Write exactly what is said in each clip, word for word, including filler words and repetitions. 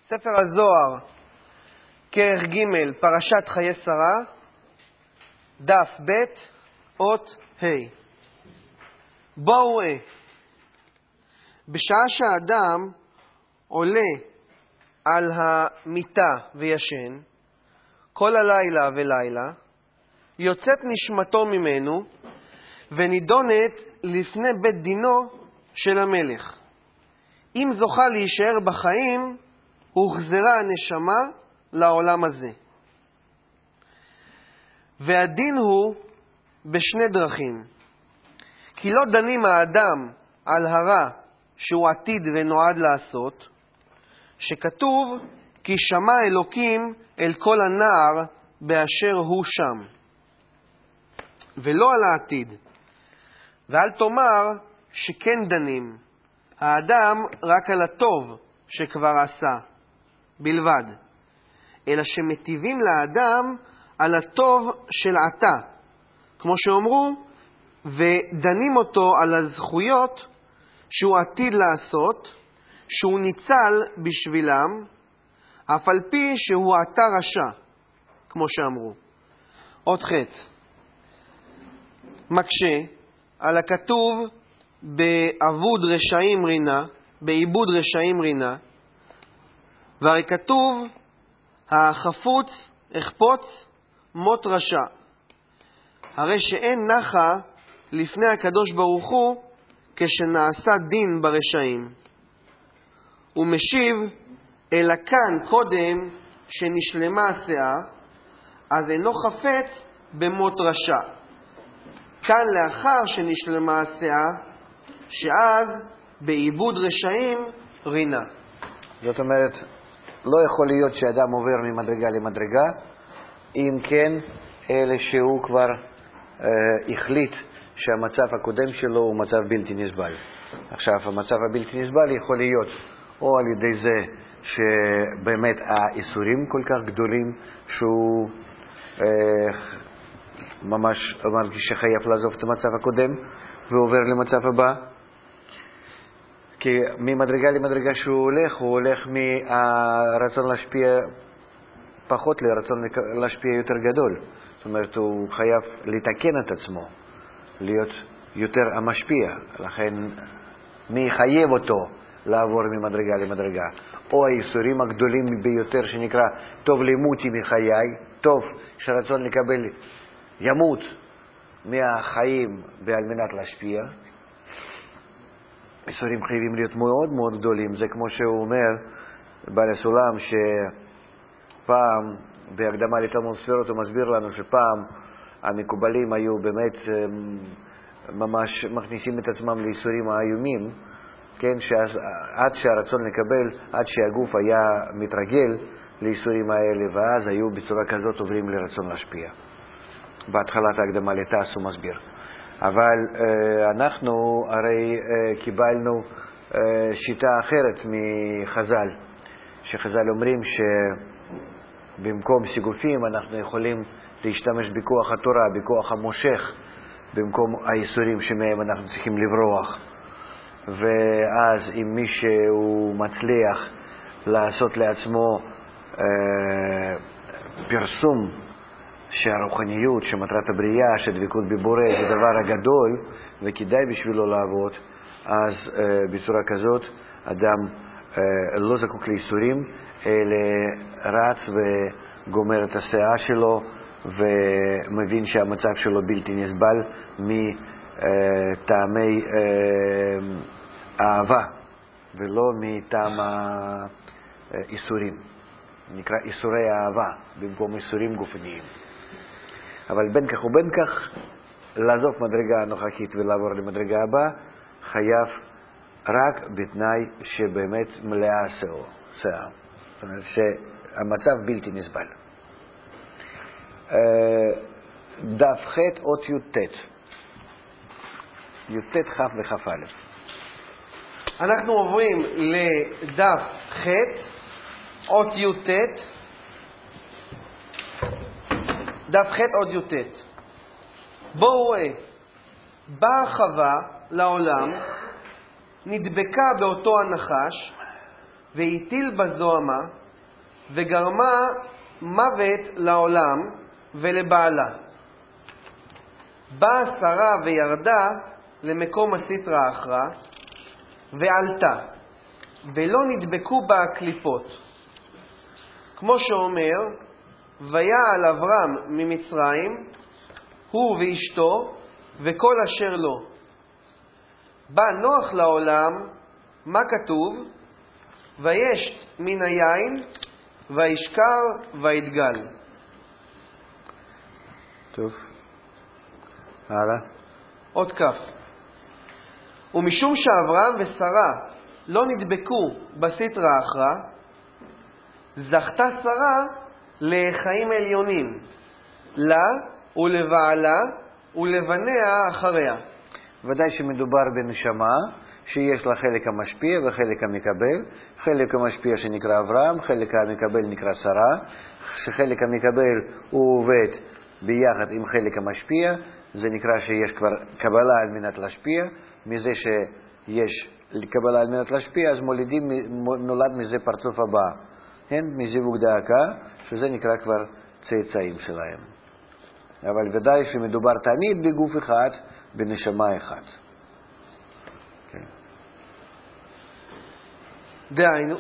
ספר הזוהר, כרך ג', פרשת חיי שרה, דף ב', אות ה'. בואו ראה, בשעה שהאדם עולה על המיטה וישן, כל הלילה ולילה, יוצאת נשמתו ממנו ונידונת לפני בית דינו של המלך. אם זוכה להישאר בחיים, הוחזרה הנשמה לעולם הזה. והדין הוא בשני דרכים. כי לא דנים האדם על הרע שהוא עתיד ונועד לעשות, שכתוב כי שמע אלוקים אל כל הנער באשר הוא שם, ולא על העתיד. ואל תאמר שכן דנים האדם רק על הטוב שכבר עשה בלבד, אלא שמטיבים לאדם על הטוב של עתה, כמו שאומרו, ודנים אותו על הזכויות שהוא עתיד לעשות, שהוא ניצל בשבילם, אף על פי שהוא עתה רשע, כמו שאמרו. עוד חטא. מקשה על הכתוב בעבוד רשעים רינה, בעיבוד רשעים רינה, והרי כתוב, החפוץ אכפוץ מות רשע. הרי שאין נחה לפני הקדוש ברוך הוא כשנעשה דין ברשעים. הוא משיב, אלא כאן קודם שנשלמה הסאה, אז אינו חפץ במות רשע. כאן לאחר שנשלמה הסאה, שאז בעיבוד רשעים רינה. זאת אומרת, לא יכול להיות שאדם עובר ממדרגה למדרגה, אם כן, אלה שהוא כבר אה, החליט שהמצב הקודם שלו הוא מצב בלתי נסבל. עכשיו, המצב הבלתי נסבל יכול להיות או על ידי זה שבאמת האיסורים כל כך גדולים שהוא אה, ממש מרגיש שחייב לעזוב את המצב הקודם ועובר למצב הבא. כי ממדרגה למדרגה שהוא הולך, הוא הולך מהרצון להשפיע פחות לרצון להשפיע יותר גדול. זאת אומרת, הוא חייב לתקן את עצמו, להיות יותר המשפיע. לכן, מי חייב אותו לעבור ממדרגה למדרגה? או האיסורים הגדולים ביותר שנקרא טוב לימותי מחיי, טוב שרצון לקבל ימות מהחיים ועל מנת להשפיע. איסורים חייבים להיות מאוד מאוד גדולים. זה כמו שהוא אומר בעל הסולם, שפעם בהקדמה לתלמוד ספירות הוא מסביר לנו שפעם המקובלים היו באמת ממש מכניסים את עצמם לאיסורים האיומים, כן, שעד שהרצון לקבל, עד שהגוף היה מתרגל לאיסורים האלה, ואז היו בצורה כזאת עוברים לרצון להשפיע. בהתחלת ההקדמה לתעש הוא מסביר. אבל אה, אנחנו הרי אה, קיבלנו אה, שיטה אחרת מחז"ל, שחז"ל אומרים שבמקום סיגופים אנחנו יכולים להשתמש בכוח התורה, בכוח המושך, במקום האיסורים שמהם אנחנו צריכים לברוח. ואז אם מישהו מצליח לעשות לעצמו אה, פרסום שהרוחניות, שמטרת הבריאה, שדבקות בבורא זה דבר הגדול וכדאי בשבילו לעבוד, אז uh, בצורה כזאת אדם uh, לא זקוק לאיסורים, אלא רץ וגומר את הסאה שלו ומבין שהמצב שלו בלתי נסבל מטעמי uh, אהבה ולא מטעם האיסורים. נקרא איסורי אהבה במקום איסורים גופניים. אבל בין כך ובין כך, לעזוב מדרגה הנוכחית ולעבור למדרגה הבאה, חייב רק בתנאי שבאמת מלאה סאה. זאת אומרת שהמצב בלתי נסבל. דף ח' אות י"ט. י"ט כ' וכ"א. אנחנו עוברים לדף ח' אות י"ט. דף ח' עוד י"ט. בואו ראה, באה חווה לעולם, נדבקה באותו הנחש, והטיל בזוהמה, וגרמה מוות לעולם ולבעלה. באה שרה וירדה למקום הסטרא אחרא, ועלתה, ולא נדבקו בה הקליפות. כמו שאומר, ויעל אברהם ממצרים, הוא ואשתו, וכל אשר לו. בא נוח לעולם, מה כתוב? וישת מן היין, וישכר ויתגל. טוב. הלאה. עוד כף. ומשום שאברהם ושרה לא נדבקו בסטרא אחרא, זכתה שרה לחיים עליונים, לה ולבעלה ולבניה אחריה. ודאי שמדובר בנשמה שיש לה חלק המשפיע וחלק המקבל. חלק המשפיע שנקרא אברהם, חלק המקבל נקרא שרה. שחלק המקבל הוא עובד ביחד עם חלק המשפיע, זה נקרא שיש כבר קבלה על מנת להשפיע. מזה שיש קבלה על מנת להשפיע, אז מולידים, נולד מזה פרצוף הבא, כן? מזיווג דאקה, שזה נקרא כבר צאצאים שלהם. אבל ודאי שמדובר תמיד בגוף אחד, בנשמה אחד. כן. דהיינו,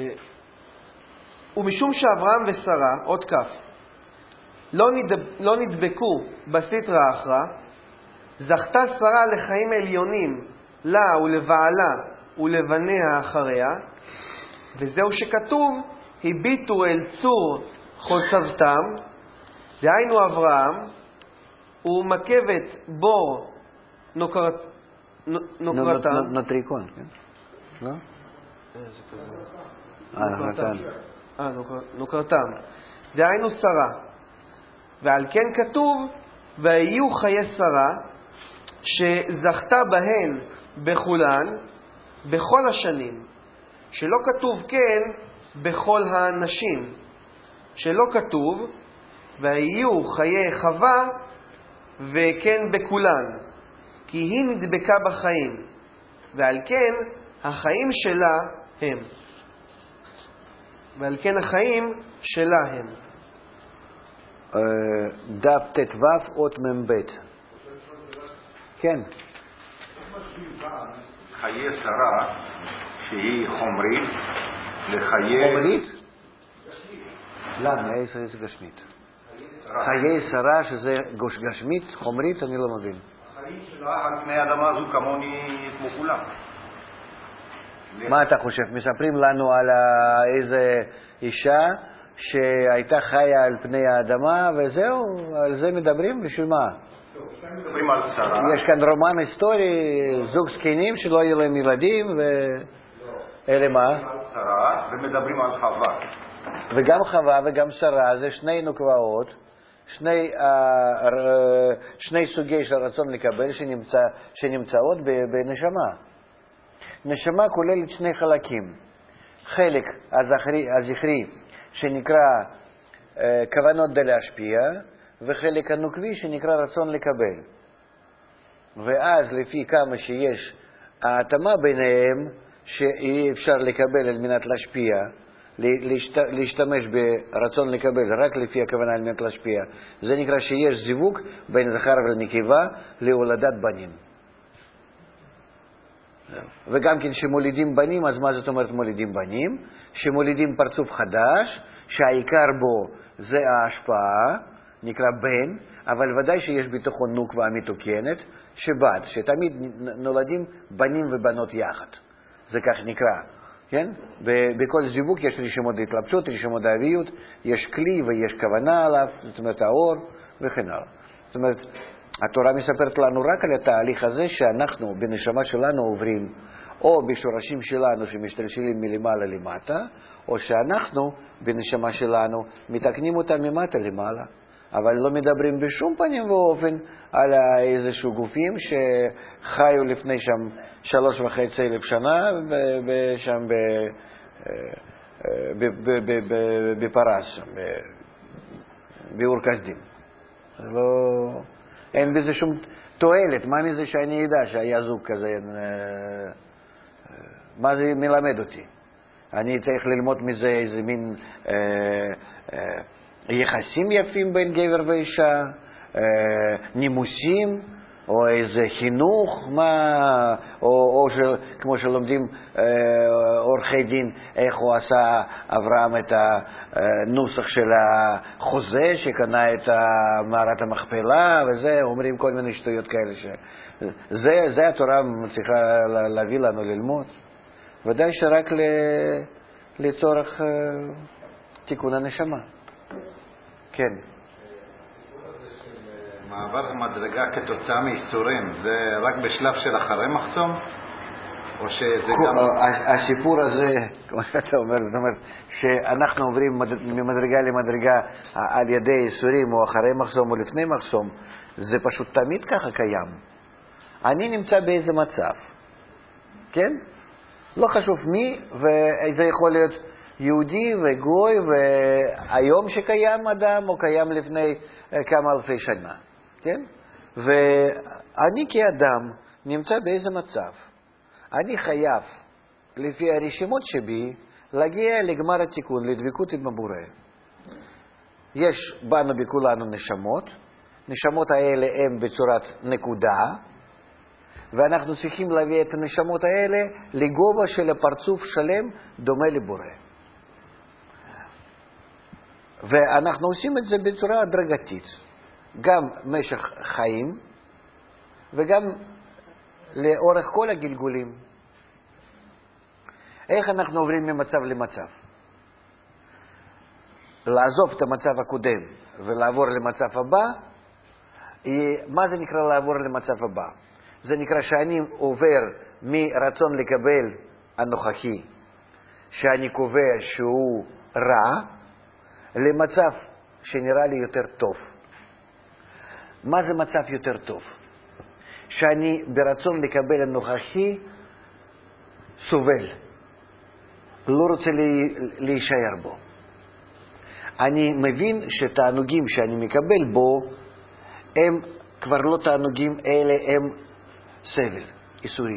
ומשום שאברהם ושרה, עוד כף, לא, נדב, לא נדבקו בסטרא אחרא, זכתה שרה לחיים עליונים, לה ולבעלה ולבניה אחריה, וזהו שכתוב, הביטו אל צור חוצבתם, דהיינו אברהם, ומקבת בור נוקרת, נוקרתם. נוטריקון, כן? לא? איזה כזה. אה, נוקרתם. אה, נוקרתם. דהיינו שרה. ועל כן כתוב, והיו חיי שרה, שזכתה בהן בכולן, בכל השנים. שלא כתוב כן בכל האנשים. שלא כתוב, והיו חיי חווה, וכן בכולן. כי היא נדבקה בחיים. ועל כן החיים שלה הם. ועל כן החיים שלה הם. דף תתוו אות מבית. כן. חיי שרה שהיא חומרית לחיי... חומרית? למה? חיי שרה זה גשמית. חיי שרה שזה גשמית, חומרית, אני לא מבין. החיים שלה על פני האדמה הזו כמוני כמו כולם. מה אתה חושב? מספרים לנו על איזה אישה שהייתה חיה על פני האדמה וזהו? על זה מדברים? בשביל מה? מדברים על שרה. יש כאן רומן היסטורי, זוג זקנים שלא היו להם ילדים ו... אלה מה? על שרה ומדברים על חווה. וגם חווה וגם שרה זה שני נקבעות, שני, שני סוגי של רצון לקבל שנמצא, שנמצאות בנשמה. נשמה כוללת שני חלקים. חלק הזכרי, הזכרי שנקרא כוונות דלהשפיע, וחלק הנוקבי שנקרא רצון לקבל. ואז לפי כמה שיש ההתאמה ביניהם, שאי אפשר לקבל על מנת להשפיע, להשתמש ברצון לקבל רק לפי הכוונה על מנת להשפיע, זה נקרא שיש זיווג בין זכר ונקבה להולדת בנים. וגם כן שמולידים בנים, אז מה זאת אומרת מולידים בנים? שמולידים פרצוף חדש, שהעיקר בו זה ההשפעה, נקרא בן, אבל ודאי שיש בתוכו נוקבה מתוקנת, שבת, שתמיד נולדים בנים ובנות יחד. זה כך נקרא, כן? בכל זיווג יש רשימות להתלבשות, רשימות האביות, יש כלי ויש כוונה עליו, זאת אומרת האור וכן הלאה. זאת אומרת, התורה מספרת לנו רק על התהליך הזה שאנחנו בנשמה שלנו עוברים או בשורשים שלנו שמשתלשלים מלמעלה למטה, או שאנחנו בנשמה שלנו מתקנים אותה ממטה למעלה. אבל לא מדברים בשום פנים ואופן על איזשהו גופים שחיו לפני שם שלוש וחצי אלף שנה שם בפרס, באור כסדים. אין בזה שום תועלת. מה מזה שאני ידע שהיה זוג כזה? מה זה מלמד אותי? אני צריך ללמוד מזה איזה מין אה, אה, יחסים יפים בין גבר ואישה, אה, נימוסים, או איזה חינוך, מה, או, או של, כמו שלומדים אה, עורכי דין, איך הוא עשה אברהם את הנוסח של החוזה שקנה את מערת המכפלה, וזה, אומרים כל מיני שטויות כאלה. ש... זה, זה התורה צריכה להביא לנו ללמוד. ודאי שרק ל... לצורך אה, תיקון הנשמה. כן. מעבר מדרגה כתוצאה מאיסורים, זה רק בשלב של אחרי מחסום? או שזה גם... הסיפור הזה, כמו שאתה אומר, זאת אומרת, שאנחנו עוברים ממדרגה למדרגה על ידי איסורים, או אחרי מחסום או לפני מחסום, זה פשוט תמיד ככה קיים. אני נמצא באיזה מצב, כן? לא חשוב מי, וזה יכול להיות יהודי וגוי, והיום שקיים אדם, או קיים לפני כמה אלפי שנה. כן? ואני כאדם נמצא באיזה מצב. אני חייב, לפי הרשימות שבי, להגיע לגמר התיקון, לדבקות עם הבורא. יש בנו בכולנו נשמות, נשמות האלה הן בצורת נקודה, ואנחנו צריכים להביא את הנשמות האלה לגובה של הפרצוף שלם דומה לבורא. ואנחנו עושים את זה בצורה הדרגתית. גם משך חיים, וגם לאורך כל הגלגולים. איך אנחנו עוברים ממצב למצב? לעזוב את המצב הקודם ולעבור למצב הבא, מה זה נקרא לעבור למצב הבא? זה נקרא שאני עובר מרצון לקבל הנוכחי, שאני קובע שהוא רע, למצב שנראה לי יותר טוב. מה זה מצב יותר טוב? שאני ברצון לקבל הנוכחי סובל, לא רוצה להישאר בו. אני מבין שתענוגים שאני מקבל בו הם כבר לא תענוגים, אלה הם סבל, איסורים.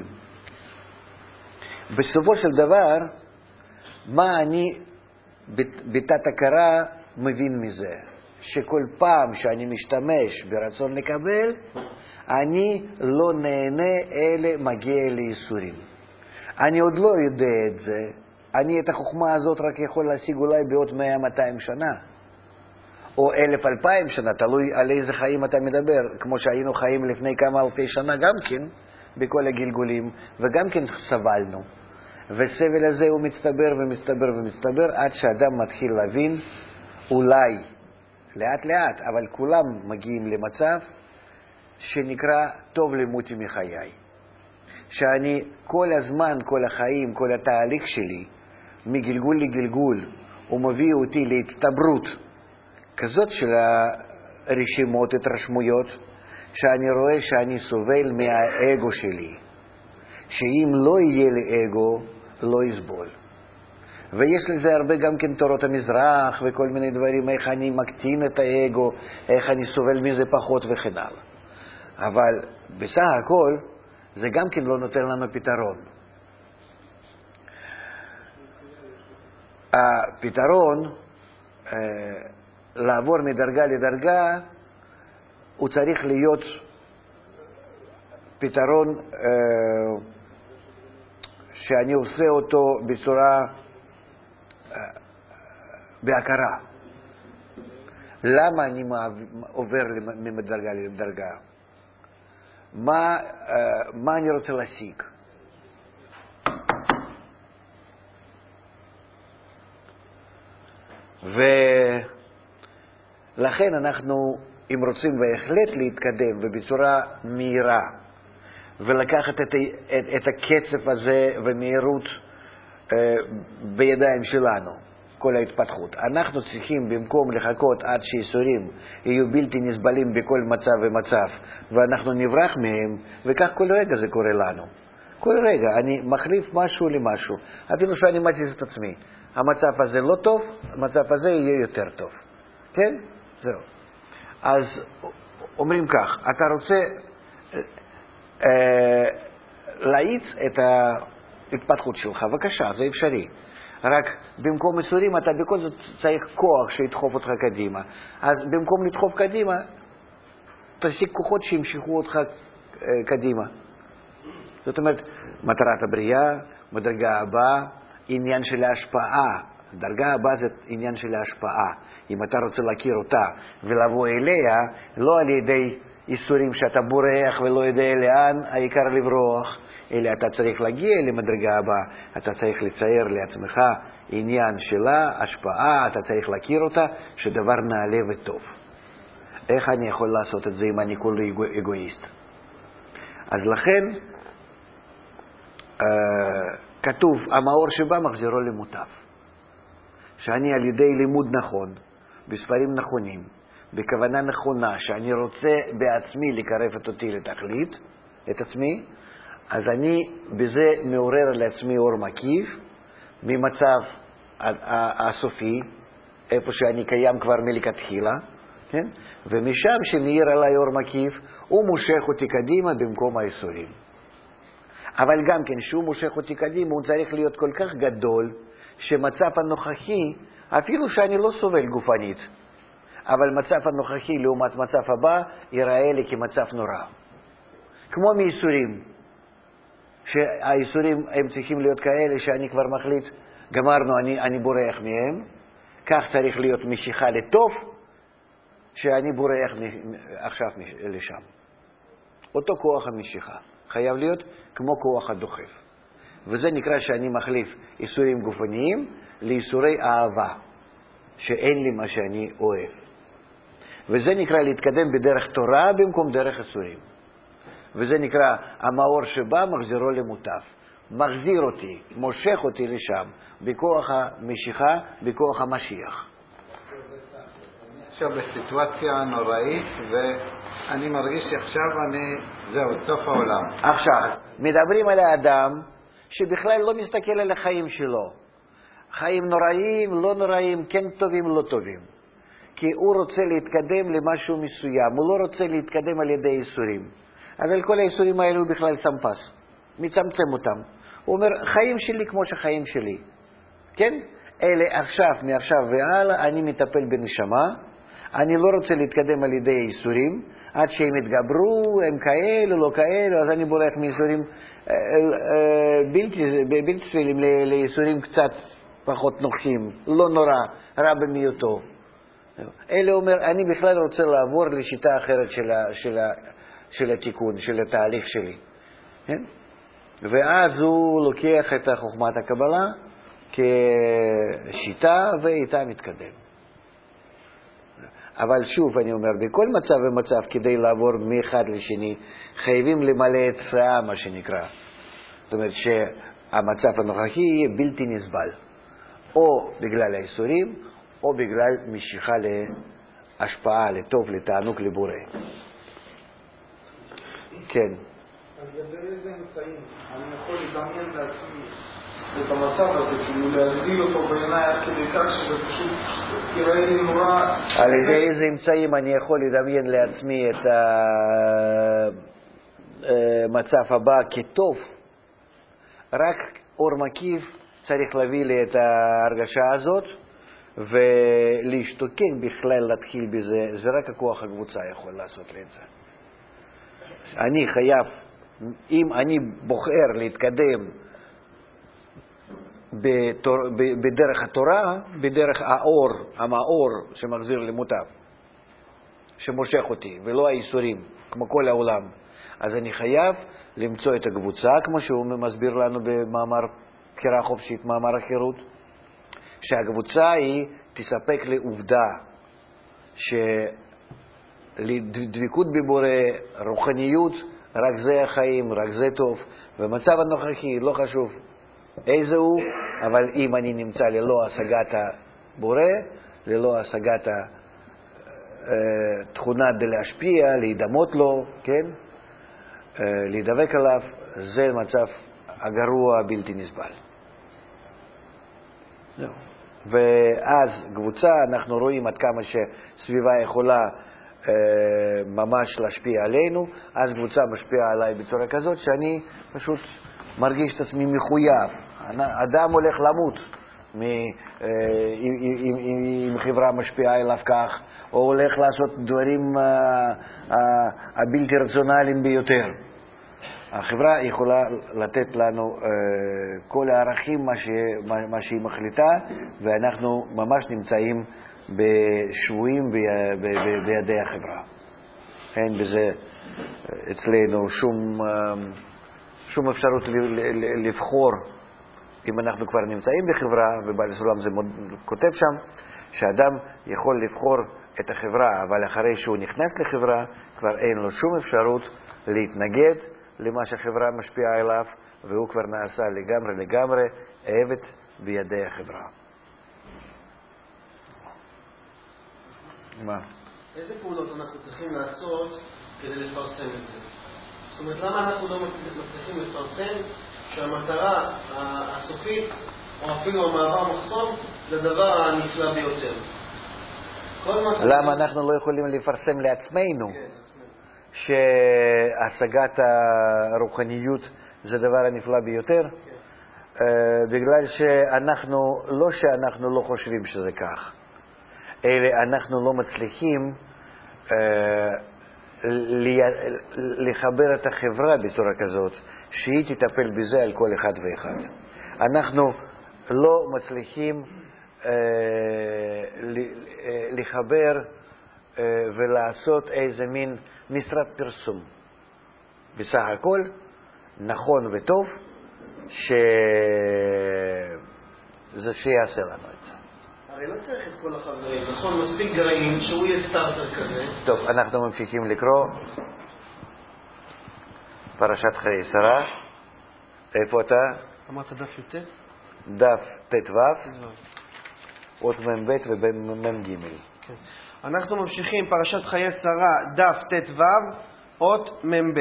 בסופו של דבר, מה אני בתת הכרה מבין מזה? שכל פעם שאני משתמש ברצון לקבל, אני לא נהנה, אלה מגיע לאיסורים. אני עוד לא יודע את זה. אני את החוכמה הזאת רק יכול להשיג אולי בעוד מאה מאתיים שנה. או אלף אלפיים שנה, תלוי על איזה חיים אתה מדבר. כמו שהיינו חיים לפני כמה אלפי שנה גם כן, בכל הגלגולים, וגם כן סבלנו. והסבל הזה הוא מצטבר ומצטבר ומצטבר, עד שאדם מתחיל להבין, אולי, לאט לאט, אבל כולם מגיעים למצב שנקרא טוב למותי מחיי. שאני כל הזמן, כל החיים, כל התהליך שלי, מגלגול לגלגול, הוא מביא אותי להצטברות כזאת של הרשימות, התרשמויות, שאני רואה שאני סובל מהאגו שלי. שאם לא יהיה לי אגו, לא יסבול. ויש לזה הרבה גם כן תורות המזרח וכל מיני דברים, איך אני מקטין את האגו, איך אני סובל מזה פחות וכן הלאה. אבל בסך הכל, זה גם כן לא נותן לנו פתרון. הפתרון, אה, לעבור מדרגה לדרגה, הוא צריך להיות פתרון אה, שאני עושה אותו בצורה אה, בהכרה. למה אני עובר מדרגה לדרגה? מה, אה, מה אני רוצה להשיג? ולכן אנחנו, אם רוצים בהחלט להתקדם ובצורה מהירה, ולקחת את, את, את הקצב הזה ומהירות אה, בידיים שלנו, כל ההתפתחות. אנחנו צריכים במקום לחכות עד שאיסורים יהיו בלתי נסבלים בכל מצב ומצב, ואנחנו נברח מהם, וכך כל רגע זה קורה לנו. כל רגע אני מחליף משהו למשהו, אפילו שאני מציץ את עצמי. המצב הזה לא טוב, המצב הזה יהיה יותר טוב. כן? זהו. אז אומרים כך, אתה רוצה אה, להאיץ את ההתפתחות שלך, בבקשה, זה אפשרי. רק במקום איסורים אתה בכל זאת צריך כוח שידחוף אותך קדימה. אז במקום לדחוף קדימה, תשיג כוחות שימשכו אותך קדימה. זאת אומרת, מטרת הבריאה, מדרגה הבאה, עניין של ההשפעה. דרגה הבאה זה עניין של ההשפעה. אם אתה רוצה להכיר אותה ולבוא אליה, לא על ידי איסורים שאתה בורח ולא יודע לאן, העיקר לברוח, אלא אתה צריך להגיע למדרגה הבאה. אתה צריך לצייר לעצמך עניין שלה, השפעה, אתה צריך להכיר אותה, שדבר נעלה וטוב. איך אני יכול לעשות את זה אם אני כולי אגו, אגואיסט? אז לכן, אה, כתוב, המאור שבא מחזירו למוטב. שאני על ידי לימוד נכון, בספרים נכונים, בכוונה נכונה, שאני רוצה בעצמי לקרב את אותי לתכלית, את עצמי, אז אני בזה מעורר לעצמי אור מקיף, ממצב הסופי, איפה שאני קיים כבר מלכתחילה, כן? ומשם שמאיר עליי אור מקיף, הוא מושך אותי קדימה במקום האיסורים. אבל גם כן, שהוא מושך אותי קדימה, הוא צריך להיות כל כך גדול, שמצב הנוכחי, אפילו שאני לא סובל גופנית, אבל מצב הנוכחי לעומת מצב הבא, ייראה לי כמצב נורא. כמו מאיסורים, שהאיסורים הם צריכים להיות כאלה שאני כבר מחליט, גמרנו, אני, אני בורח מהם, כך צריך להיות משיכה לטוב, שאני בורח עכשיו לשם. אותו כוח המשיכה חייב להיות כמו כוח הדוחף. וזה נקרא שאני מחליף איסורים גופניים לאיסורי אהבה, שאין לי מה שאני אוהב. וזה נקרא להתקדם בדרך תורה במקום דרך איסורים. וזה נקרא המאור שבא מחזירו למוטב. מחזיר אותי, מושך אותי לשם, בכוח המשיכה, בכוח המשיח. עכשיו בסיטואציה נוראית, ואני מרגיש שעכשיו אני, זהו, סוף העולם. עכשיו, מדברים על האדם שבכלל לא מסתכל על החיים שלו. חיים נוראים, לא נוראים, כן טובים, לא טובים. כי הוא רוצה להתקדם למשהו מסוים, הוא לא רוצה להתקדם על ידי איסורים. אז על כל האיסורים האלו הוא בכלל שם פס, מצמצם אותם. הוא אומר, חיים שלי כמו שחיים שלי. כן? אלה עכשיו, מעכשיו והלאה, אני מטפל בנשמה, אני לא רוצה להתקדם על ידי איסורים, עד שהם יתגברו, הם כאלו, לא כאלו, אז אני בורח מאיסורים בלתי, בלתי סבילים לאיסורים קצת פחות נוחים, לא נורא, רע במיעוטו. אלה אומר, אני בכלל רוצה לעבור לשיטה אחרת של, ה, של, ה, של התיקון, של התהליך שלי. כן? ואז הוא לוקח את חוכמת הקבלה כשיטה ואיתה מתקדם. אבל שוב אני אומר, בכל מצב ומצב כדי לעבור מאחד לשני, חייבים למלא את צעה, מה שנקרא. זאת אומרת שהמצב הנוכחי יהיה בלתי נסבל. או בגלל האיסורים, או בגלל משיכה להשפעה, לטוב, לתענוג, לבורא. כן. אז לגבי איזה אמצעים, אני יכול לדמיין לעצמי את המצב הזה, כאילו להגדיל אותו בעיניי עד כדי כך שזה פשוט יראה לי נורא... על ידי איזה אמצעים אני יכול לדמיין לעצמי את המצב הבא כטוב, רק אור מקיף צריך להביא לי את ההרגשה הזאת, ולהשתוקק בכלל להתחיל בזה, זה רק הכוח הקבוצה יכול לעשות לי את זה. אני חייב, אם אני בוחר להתקדם בתור, בדרך התורה, בדרך האור, המאור שמחזיר למוטב, שמושך אותי, ולא האיסורים, כמו כל העולם, אז אני חייב למצוא את הקבוצה, כמו שהוא מסביר לנו במאמר בחירה חופשית, מאמר החירות, שהקבוצה היא תספק לעובדה שלדבקות בבורא, רוחניות, רק זה החיים, רק זה טוב. במצב הנוכחי לא חשוב איזה הוא, אבל אם אני נמצא ללא השגת הבורא, ללא השגת התכונה להשפיע, להידמות לו, כן? להידבק עליו, זה מצב הגרוע בלתי נסבל. ואז קבוצה, אנחנו רואים עד כמה שסביבה יכולה אה, ממש להשפיע עלינו, אז קבוצה משפיעה עליי בצורה כזאת שאני פשוט מרגיש את עצמי מחויב. אדם הולך למות, מ, אה, אם, אם, אם, אם חברה משפיעה אליו כך, או הולך לעשות דברים אה, אה, הבלתי רציונליים ביותר. החברה יכולה לתת לנו אה, כל הערכים מה, ש, מה, מה שהיא מחליטה, ואנחנו ממש נמצאים בשבויים ב, ב, ב, בידי החברה. אין בזה אצלנו שום, שום אפשרות לבחור. אם אנחנו כבר נמצאים בחברה, ובעל הסולם זה כותב שם, שאדם יכול לבחור את החברה, אבל אחרי שהוא נכנס לחברה, כבר אין לו שום אפשרות להתנגד למה שהחברה משפיעה אליו, והוא כבר נעשה לגמרי לגמרי עבד בידי החברה. מה? איזה פעולות אנחנו צריכים לעשות כדי לפרסם את זה? זאת אומרת, למה אנחנו לא מצליחים לפרסם שהמטרה הסופית, או אפילו המעבר מחסום, זה הדבר הנפלא ביותר? למה אנחנו לא יכולים לפרסם לעצמנו שהשגת הרוחניות זה הדבר הנפלא ביותר? בגלל שאנחנו, לא שאנחנו לא חושבים שזה כך, אלא אנחנו לא מצליחים לחבר את החברה בצורה כזאת שהיא תטפל בזה על כל אחד ואחד. אנחנו לא מצליחים לחבר ולעשות איזה מין משרד פרסום. בסך הכל נכון וטוב שזה שיעשה לנו את זה. הרי לא צריך את כל החברים, נכון? מספיק גרעין שהוא יהיה סטארטר כזה. טוב, אנחנו ממשיכים לקרוא פרשת חיי שרה. איפה אתה? אמרת דף י"ט? דף ט"ו, אות מ"ב ומ"ג. כן. אנחנו ממשיכים פרשת חיי שרה, דף ט"ו, אות מ"ב.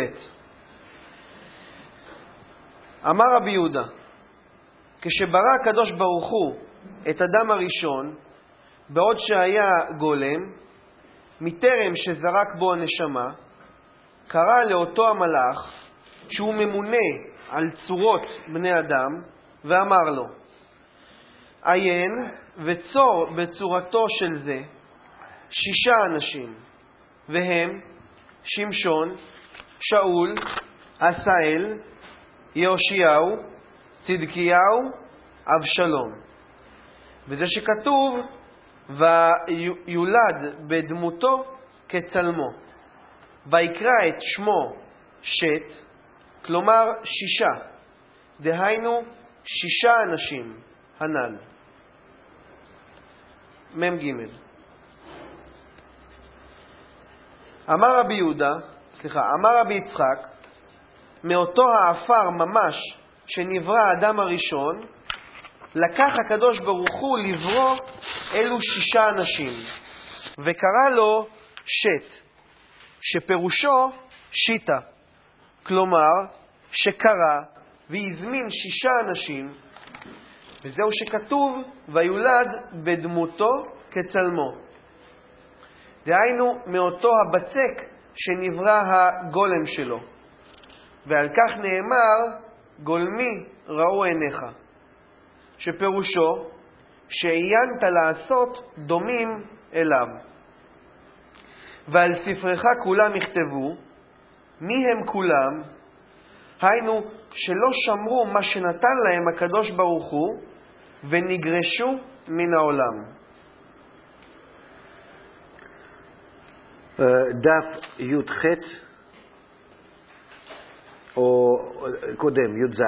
אמר רבי יהודה, כשברא הקדוש ברוך הוא את אדם הראשון, בעוד שהיה גולם, מטרם שזרק בו הנשמה, קרא לאותו המלאך, שהוא ממונה על צורות בני אדם, ואמר לו, עיין וצור בצורתו של זה שישה אנשים, והם שמשון, שאול, עשאל, יאשיהו, צדקיהו, אבשלום. וזה שכתוב, ויולד בדמותו כצלמו. ויקרא את שמו שת, כלומר שישה, דהיינו שישה אנשים הנ"ל. מ"ג. אמר רבי יהודה, סליחה, אמר רבי יצחק, מאותו האפר ממש שנברא האדם הראשון, לקח הקדוש ברוך הוא לברוא אלו שישה אנשים, וקרא לו שת, שפירושו שיטה, כלומר שקרא והזמין שישה אנשים, וזהו שכתוב, ויולד בדמותו כצלמו. דהיינו מאותו הבצק שנברא הגולם שלו, ועל כך נאמר, גולמי ראו עיניך, שפירושו שעיינת לעשות דומים אליו. ועל ספרך כולם יכתבו, מי הם כולם? היינו שלא שמרו מה שנתן להם הקדוש ברוך הוא, ונגרשו מן העולם. דף י"ח או קודם, י"ז.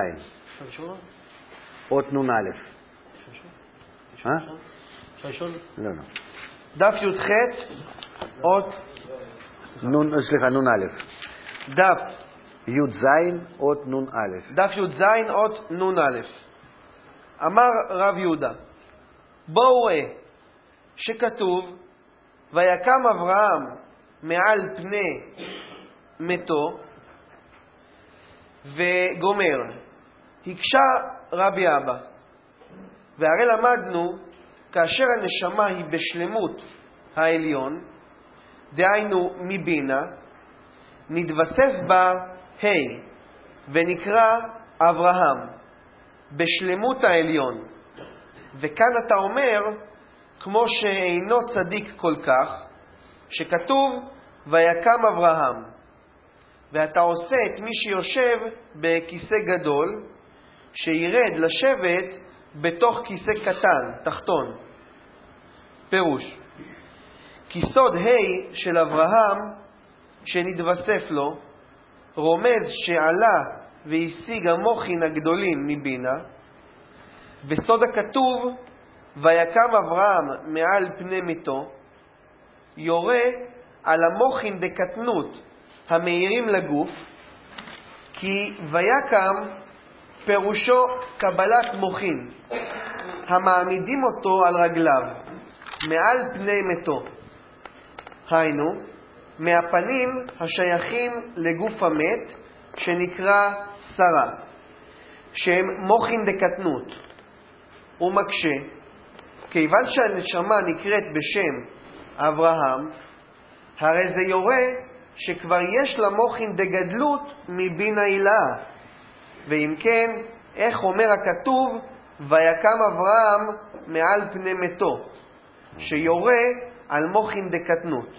אות נ"א. אה? לא, לא. דף י"ח, אות... סליחה, נ"א. דף י"ז, אות נ"א. דף י"ז, אות נ"א. אמר רב יהודה, בואו ראה, שכתוב, ויקם אברהם מעל פני מתו, וגומר, הקשה רבי אבא. והרי למדנו, כאשר הנשמה היא בשלמות העליון, דהיינו מבינה, נתווסף בה ה' ונקרא אברהם, בשלמות העליון. וכאן אתה אומר, כמו שאינו צדיק כל כך, שכתוב, ויקם אברהם. ואתה עושה את מי שיושב בכיסא גדול, שירד לשבת בתוך כיסא קטן, תחתון. פירוש, כיסוד ה' של אברהם שנתווסף לו, רומז שעלה והשיג המוחין הגדולים מבינה, וסוד הכתוב, ויקם אברהם מעל פני מתו, יורה על המוחין דקטנות המאירים לגוף, כי ויקם פירושו קבלת מוחין, המעמידים אותו על רגליו, מעל פני מתו. היינו, מהפנים השייכים לגוף המת, שנקרא שרה, שהם מוחין דקטנות. הוא מקשה, כיוון שהנשמה נקראת בשם אברהם, הרי זה יורה שכבר יש לה מוחין דגדלות מבין העילה. ואם כן, איך אומר הכתוב, ויקם אברהם מעל פני מתו, שיורה על מוחין דקטנות.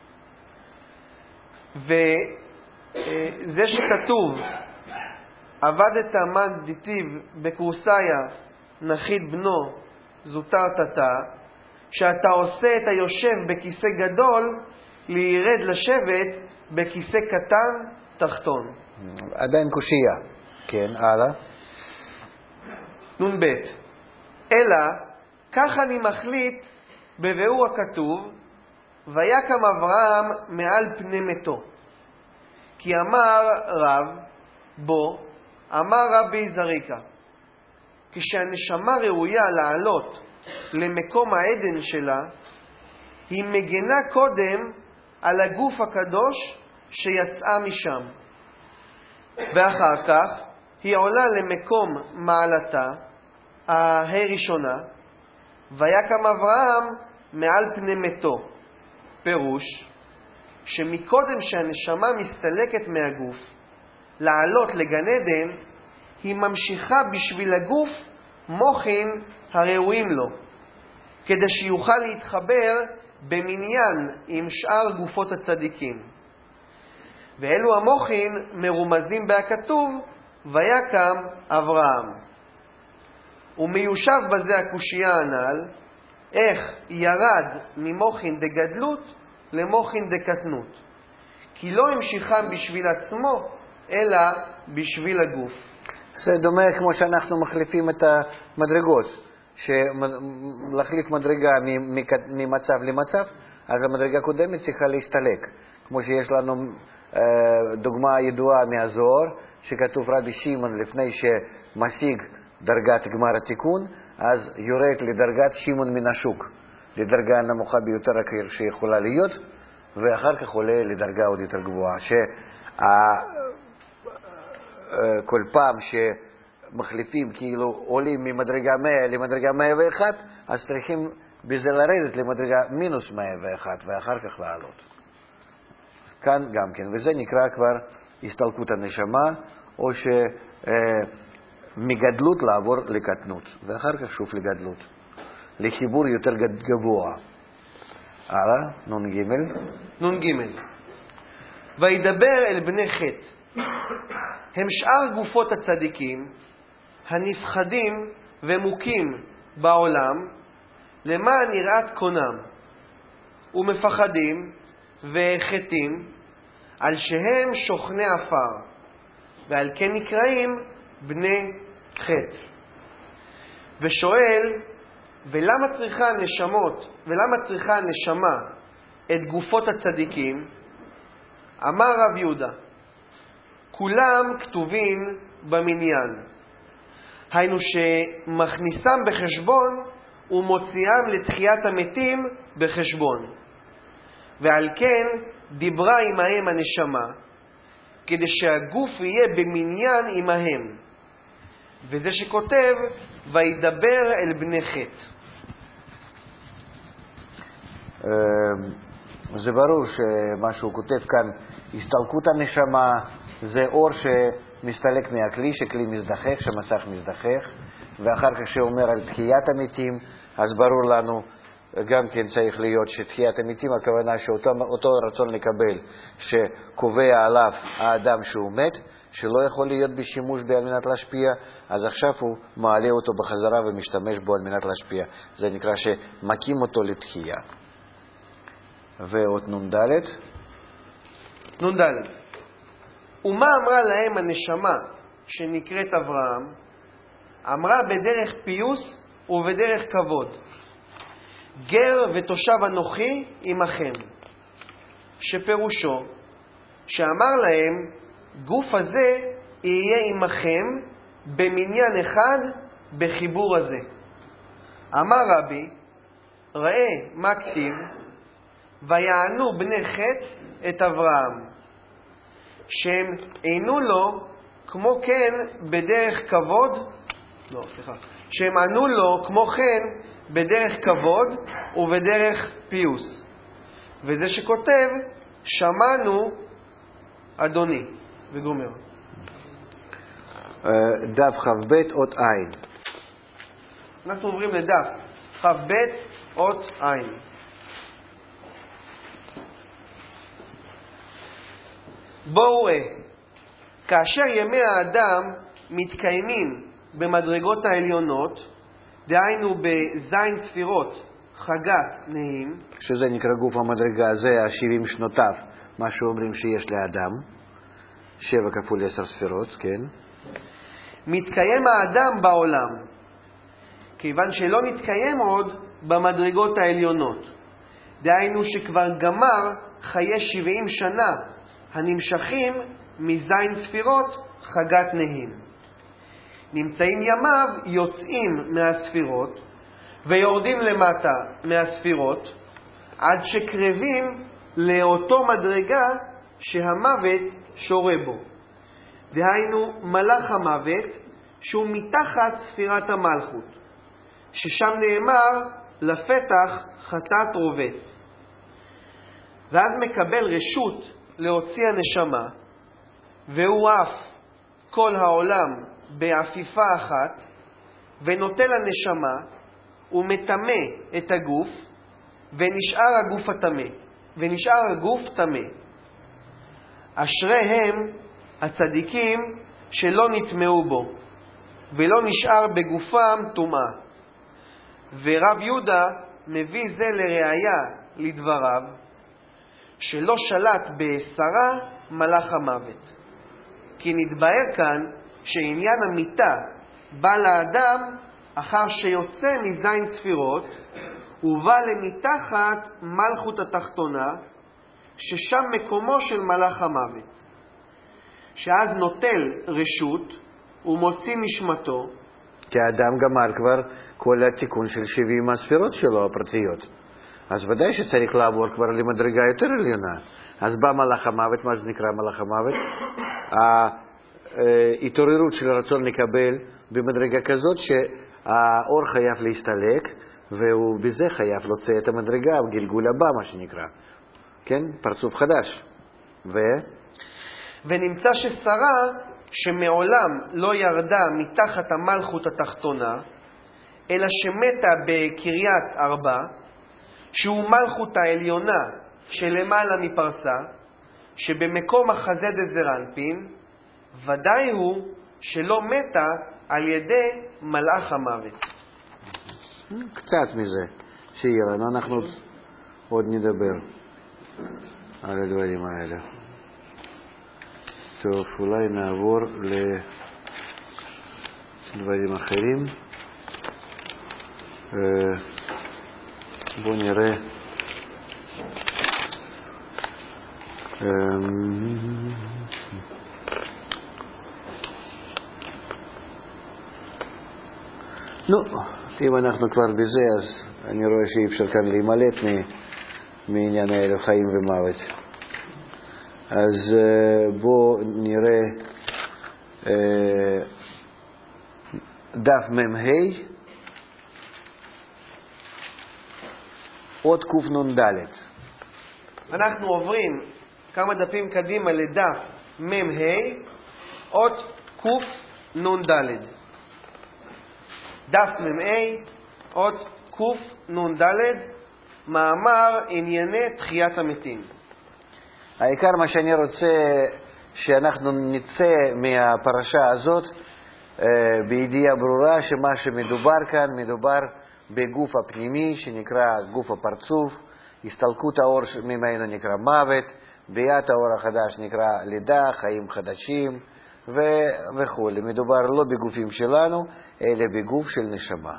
וזה שכתוב, עבדת מן דיטיב בקורסיה נחית בנו זוטר תתה, שאתה עושה את היושב בכיסא גדול לירד לשבת בכיסא קטן תחתון. עדיין קושייה. כן, הלאה. נון ב' אלא כך אני מחליט בביאור הכתוב, ויקם אברהם מעל פני מתו. כי אמר רב בו, אמר רבי זריקה, כשהנשמה ראויה לעלות למקום העדן שלה, היא מגנה קודם על הגוף הקדוש שיצאה משם, ואחר כך היא עולה למקום מעלתה, הראשונה, ויקם אברהם מעל פני מתו. פירוש, שמקודם שהנשמה מסתלקת מהגוף לעלות לגן עדן, היא ממשיכה בשביל הגוף מוחין הראויים לו, כדי שיוכל להתחבר במניין עם שאר גופות הצדיקים. ואלו המוחין מרומזים בהכתוב, ויקם אברהם. ומיושב בזה הקושייה הנ"ל, איך ירד ממוחין דגדלות למוחין דקטנות, כי לא המשיכם בשביל עצמו, אלא בשביל הגוף. זה דומה כמו שאנחנו מחליפים את המדרגות, שלהחליף מדרגה ממצב למצב, אז המדרגה קודמת צריכה להסתלק. כמו שיש לנו דוגמה ידועה מהזוהר, שכתוב רבי שמעון לפני שמשיג דרגת גמר התיקון, אז יורד לדרגת שמעון מן השוק, לדרגה הנמוכה ביותר שיכולה להיות, ואחר כך עולה לדרגה עוד יותר גבוהה, שכל פעם שמחליפים, כאילו עולים ממדרגה מאה למדרגה מאה ואחת, אז צריכים בזה לרדת למדרגה מינוס מאה ואחת, ואחר כך לעלות. כאן גם כן, וזה נקרא כבר הסתלקות הנשמה, או שמגדלות לעבור לקטנות, ואחר כך שוב לגדלות, לחיבור יותר גבוה. הלאה, נון ג' נון ג' וידבר אל בני חטא, הם שאר גופות הצדיקים, הנפחדים ומוקים בעולם, למען יראת קונם, ומפחדים וחטאים, על שהם שוכני עפר, ועל כן נקראים בני חטא. ושואל, ולמה צריכה נשמות, ולמה צריכה נשמה את גופות הצדיקים? אמר רב יהודה, כולם כתובים במניין, היינו שמכניסם בחשבון ומוציאם לתחיית המתים בחשבון, ועל כן דיברה עמהם הנשמה, כדי שהגוף יהיה במניין עמהם. וזה שכותב, וידבר אל בני חטא. זה ברור שמה שהוא כותב כאן, הסתלקות הנשמה, זה אור שמסתלק מהכלי, שכלי מזדחך, שמסך מזדחך, ואחר כך שאומר על תחיית המתים, אז ברור לנו גם כן צריך להיות שתחיית המתים, הכוונה שאותו רצון לקבל שקובע עליו האדם שהוא מת, שלא יכול להיות בשימוש על מנת להשפיע, אז עכשיו הוא מעלה אותו בחזרה ומשתמש בו על מנת להשפיע. זה נקרא שמקים אותו לתחייה. ועוד נ"ד. נ"ד. ומה אמרה להם הנשמה שנקראת אברהם? אמרה בדרך פיוס ובדרך כבוד. גר ותושב אנוכי עמכם. שפירושו שאמר להם, גוף הזה יהיה עמכם במניין אחד בחיבור הזה. אמר רבי, ראה מה כתיב, ויענו בני חטא את אברהם, שהם ענו לו כמו כן בדרך כבוד, לא, סליחה, שהם ענו לו כמו כן בדרך כבוד ובדרך פיוס. וזה שכותב, שמענו אדוני, וגומר. דף ח"ב אות עין. אנחנו עוברים לדף ח"ב אות עין. בואו ראה, כאשר ימי האדם מתקיימים במדרגות העליונות, דהיינו בזין ספירות, חגת נהים, שזה נקרא גוף המדרגה, זה ה-שבעים שנותיו, מה שאומרים שיש לאדם, שבע כפול עשר ספירות, כן. מתקיים האדם בעולם, כיוון שלא מתקיים עוד במדרגות העליונות, דהיינו שכבר גמר חיי שבעים שנה הנמשכים מזין ספירות חגת נהים. נמצאים ימיו יוצאים מהספירות ויורדים למטה מהספירות עד שקרבים לאותו מדרגה שהמוות שורה בו, דהיינו מלאך המוות שהוא מתחת ספירת המלכות, ששם נאמר לפתח חטאת רובץ. ואז מקבל רשות להוציא הנשמה, והוא עף כל העולם בעפיפה אחת, ונוטל הנשמה ומטמא את הגוף, ונשאר הגוף הטמא, ונשאר הגוף טמא. אשריהם הצדיקים שלא נטמאו בו, ולא נשאר בגופם טומאה. ורב יהודה מביא זה לראיה לדבריו, שלא שלט בשרה מלאך המוות. כי נתבהר כאן שעניין המיטה בא לאדם אחר שיוצא מזין ספירות, ובא למתחת מלכות התחתונה, ששם מקומו של מלאך המוות, שאז נוטל רשות ומוציא נשמתו. כי האדם גמר כבר כל התיקון של שבעים הספירות שלו הפרטיות, אז ודאי שצריך לעבור כבר למדרגה יותר עליונה. אז בא מלאך המוות. מה זה נקרא מלאך המוות? ההתעוררות של הרצון לקבל במדרגה כזאת שהאור חייב להסתלק, והוא בזה חייב להוציא את המדרגה בגלגול הבא, מה שנקרא, כן? פרצוף חדש. ו... ונמצא ששרה שמעולם לא ירדה מתחת המלכות התחתונה, אלא שמתה בקריית ארבע, שהוא מלכות העליונה שלמעלה מפרסה, שבמקום החזה דזרנפין, ודאי הוא שלא מתה על ידי מלאך המוות. קצת מזה שיהיה לנו, אנחנו עוד נדבר על הדברים האלה. טוב, אולי נעבור לדברים אחרים. בואו נראה. נו, אם אנחנו כבר בזה, אז אני רואה שאי אפשר כאן להימלט מעניין האלה, חיים ומוות. אז בואו נראה דף מ"ה, עוד קנ"ד. אנחנו עוברים כמה דפים קדימה לדף מ"ה, עוד קנ"ד. דף מ"ה, אות קנ"ד, מאמר ענייני תחיית המתים. העיקר מה שאני רוצה שאנחנו נצא מהפרשה הזאת בידיעה ברורה שמה שמדובר כאן מדובר בגוף הפנימי שנקרא גוף הפרצוף, הסתלקות האור ממנו נקרא מוות, ביאת האור החדש נקרא לידה, חיים חדשים ו- וכו'. מדובר לא בגופים שלנו אלא בגוף של נשמה.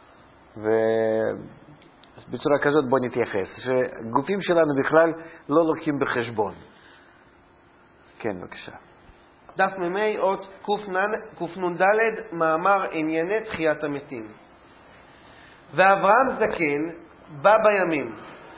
ובצורה כזאת בוא נתייחס שגופים שלנו בכלל לא לוקחים בחשבון. כן, בבקשה. דף מ"ה, אות קנ"ד, מאמר ענייני תחיית המתים. ואברהם זקן בא בימים.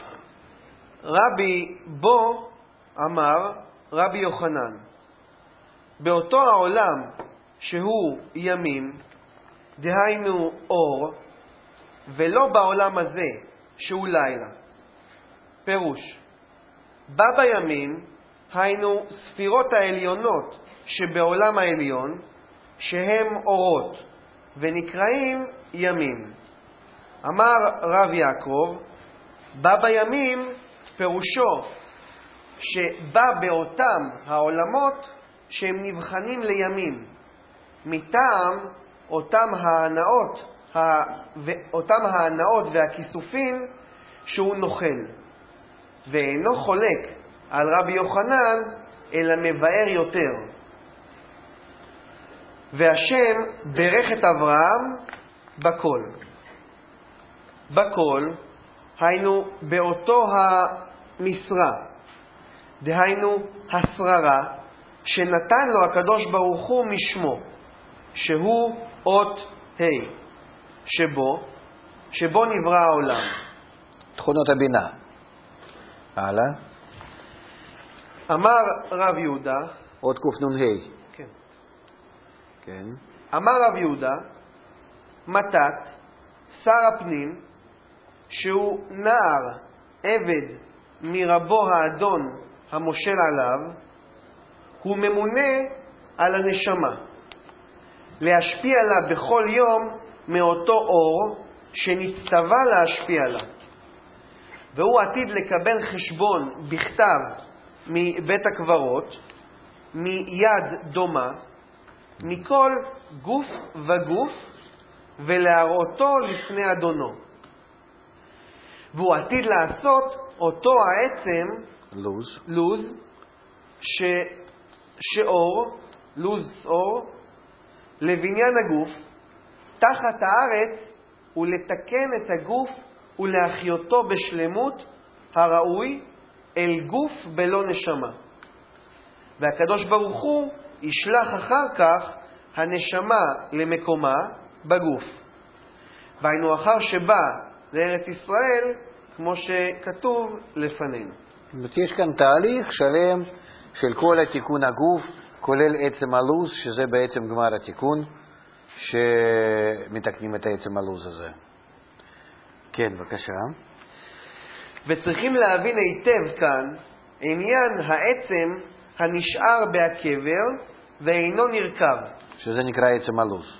רבי בו אמר רבי יוחנן, באותו העולם שהוא ימים, דהיינו אור, ולא בעולם הזה שהוא לילה. פירוש, בא בימים, היינו ספירות העליונות שבעולם העליון, שהם אורות, ונקראים ימים. אמר רב יעקב, בא בימים, פירושו שבא באותם העולמות שהם נבחנים לימים, מטעם אותם ההנאות, אותם ההנאות והכיסופים שהוא נוחל, ואינו חולק על רבי יוחנן אלא מבאר יותר. והשם ברך את אברהם בכל. בכל היינו באותו המשרה, דהיינו השררה שנתן לו הקדוש ברוך הוא משמו, שהוא אות ה', שבו שבו נברא העולם. תכונות הבינה. הלאה. אמר רב יהודה, עוד קנ"ה. כן. כן. אמר רב יהודה, מתת שר הפנים, שהוא נער עבד מרבו האדון המושל עליו, הוא ממונה על הנשמה, להשפיע לה בכל יום מאותו אור שנצטווה להשפיע לה. והוא עתיד לקבל חשבון בכתב מבית הקברות, מיד דומה, מכל גוף וגוף, ולהראותו לפני אדונו. והוא עתיד לעשות אותו העצם לוז, לוז ש... שאור, לוז אור, לבניין הגוף, תחת הארץ, ולתקן את הגוף ולהחיותו בשלמות הראוי אל גוף בלא נשמה. והקדוש ברוך הוא ישלח אחר כך הנשמה למקומה בגוף. והיינו אחר שבא לארץ ישראל, כמו שכתוב לפנינו. יש כאן תהליך שלם של כל התיקון הגוף, כולל עצם הלוז, שזה בעצם גמר התיקון, שמתקנים את עצם הלוז הזה. כן, בבקשה. וצריכים להבין היטב כאן עניין העצם הנשאר בהקבר ואינו נרכב, שזה נקרא עצם הלוז.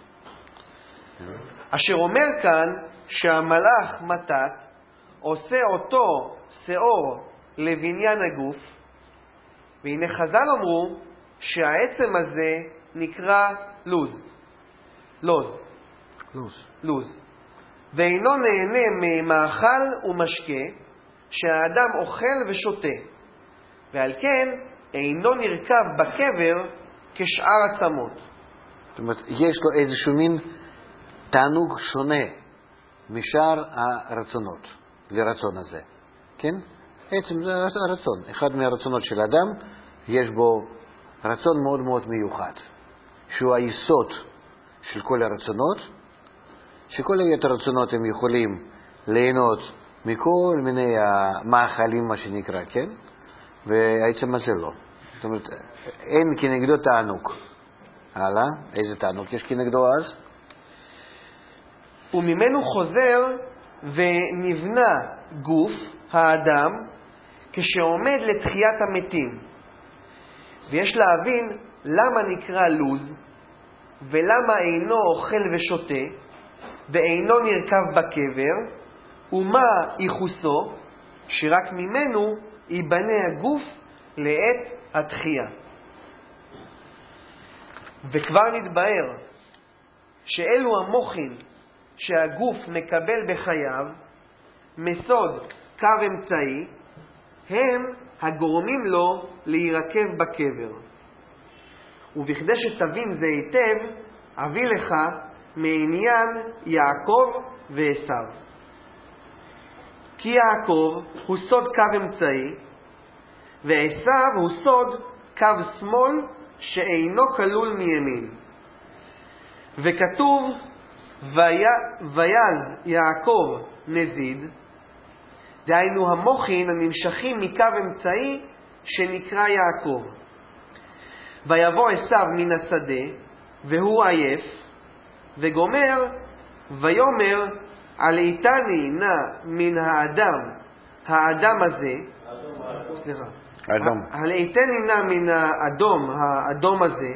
אשר אומר כאן שהמלאך מתת עושה אותו שאור לבניין הגוף, והנה חז"ל אמרו שהעצם הזה נקרא לוז. לוז. לוז. לוז. ואינו נהנה ממאכל ומשקה שהאדם אוכל ושותה, ועל כן אינו נרכב בקבר כשאר עצמות. זאת אומרת, יש לו איזשהו מין תענוג שונה משאר הרצונות לרצון הזה. כן? עצם זה הרצון. אחד מהרצונות של האדם, יש בו רצון מאוד מאוד מיוחד, שהוא היסוד של כל הרצונות, שכל היתר הרצונות הם יכולים ליהנות מכל מיני המאכלים, מה שנקרא, כן? והעצם הזה לא. זאת אומרת, אין כנגדו תענוג. הלאה, איזה תענוג יש כנגדו אז? וממנו חוזר ונבנה גוף האדם כשעומד לתחיית המתים. ויש להבין למה נקרא לוז ולמה אינו אוכל ושותה, ואינו נרכב בקבר, ומה ייחוסו? שרק ממנו ייבנה הגוף לעת התחייה. וכבר נתבהר שאלו המוחין שהגוף מקבל בחייו מסוד קו אמצעי, הם הגורמים לו להירקב בקבר. ובכדי שתבין זה היטב, אביא לך מעניין יעקב ועשיו. כי יעקב הוא סוד קו אמצעי, ועשיו הוא סוד קו שמאל שאינו כלול מימין. וכתוב ויז יעקב נזיד, דהיינו המוחין הנמשכים מקו אמצעי שנקרא יעקב. ויבוא עשיו מן השדה והוא עייף, וגומר ויומר על איתני נא מן האדם, האדם הזה, סליחה, אדום. על איתני נא מן האדום, האדום הזה,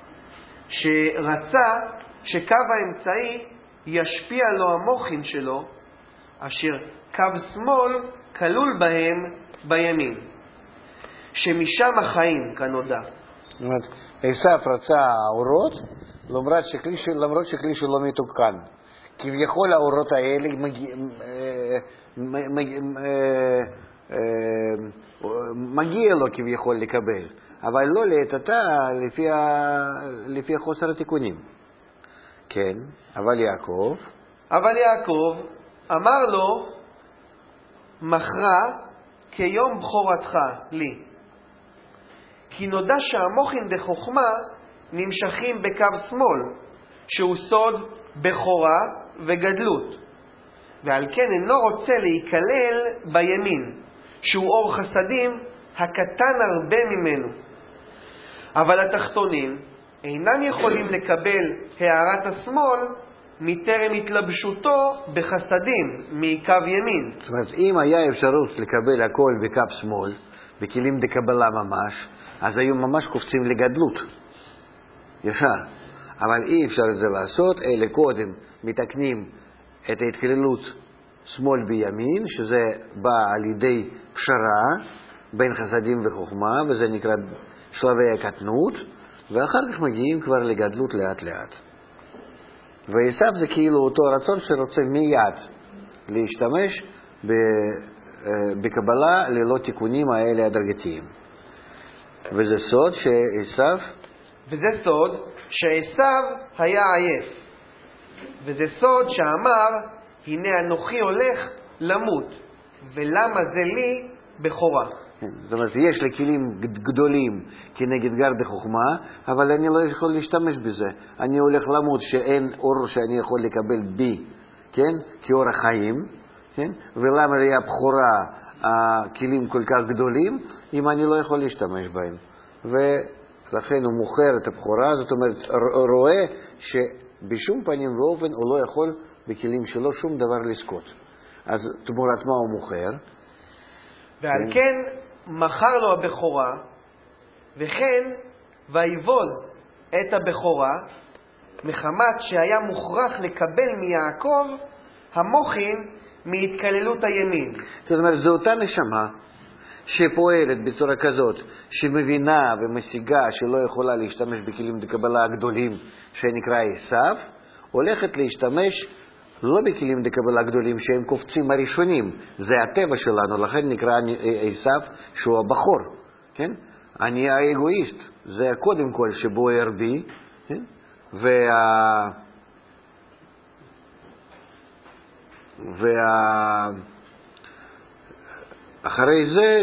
שרצה שקו האמצעי ישפיע לו המוחין שלו, אשר קו שמאל כלול בהם בימין, שמשם החיים כנודע. זאת אומרת, עשיו רצה האורות, למרות שכלי של, למרות שכלי שלו מתוקן. כביכול האורות האלה מגיע, מגיע לו כביכול לקבל, אבל לא לעתתה לפי, לפי חוסר התיקונים. כן, אבל יעקב... אבל יעקב אמר לו, מחרה כיום בחורתך לי. כי נודע שהמוחין דחוכמה נמשכים בקו שמאל, שהוא סוד בכורה וגדלות, ועל כן אינו רוצה להיכלל בימין, שהוא אור חסדים הקטן הרבה ממנו. אבל התחתונים אינם יכולים לקבל הערת השמאל מטרם התלבשותו בחסדים מקו ימין. זאת אומרת, אם היה אפשרות לקבל הכל בקו שמאל, בכלים דקבלה ממש, אז היו ממש קופצים לגדלות. ישר. אבל אי אפשר את זה לעשות, אלא קודם מתקנים את ההתכללות שמאל בימין, שזה בא על ידי פשרה בין חסדים וחוכמה, וזה נקרא שלבי הקטנות, ואחר כך מגיעים כבר לגדלות לאט לאט. ועשיו זה כאילו אותו רצון שרוצה מיד להשתמש בקבלה ללא תיקונים האלה הדרגתיים. וזה סוד שעשיו וזה סוד שעשיו היה עייף. וזה סוד שאמר, הנה אנוכי הולך למות, ולמה זה לי בכורה. זאת אומרת, יש לי כלים גדולים כנגד גר דחוכמה, אבל אני לא יכול להשתמש בזה. אני הולך למות שאין אור שאני יכול לקבל בי, כן? כאור החיים, כן? ולמה לי הבכורה הכלים כל כך גדולים, אם אני לא יכול להשתמש בהם. ולכן הוא מוכר את הבכורה, זאת אומרת, רואה שבשום פנים ואופן הוא לא יכול בכלים שלו שום דבר לזכות. אז תמורת מה הוא מוכר? ועל כן מכר לו הבכורה, וכן ויבוז את הבכורה, מחמת שהיה מוכרח לקבל מיעקב המוחין מהתקללות הימין. זאת אומרת, זו אותה נשמה שפועלת בצורה כזאת, שמבינה ומשיגה שלא יכולה להשתמש בכלים דקבלה הגדולים שנקרא עשיו, הולכת להשתמש לא בכלים דקבלה גדולים שהם קופצים הראשונים, זה הטבע שלנו, לכן נקרא עשיו שהוא הבחור, כן? אני האגואיסט, זה קודם כל שבוער בי, כן? וה... וה... אחרי זה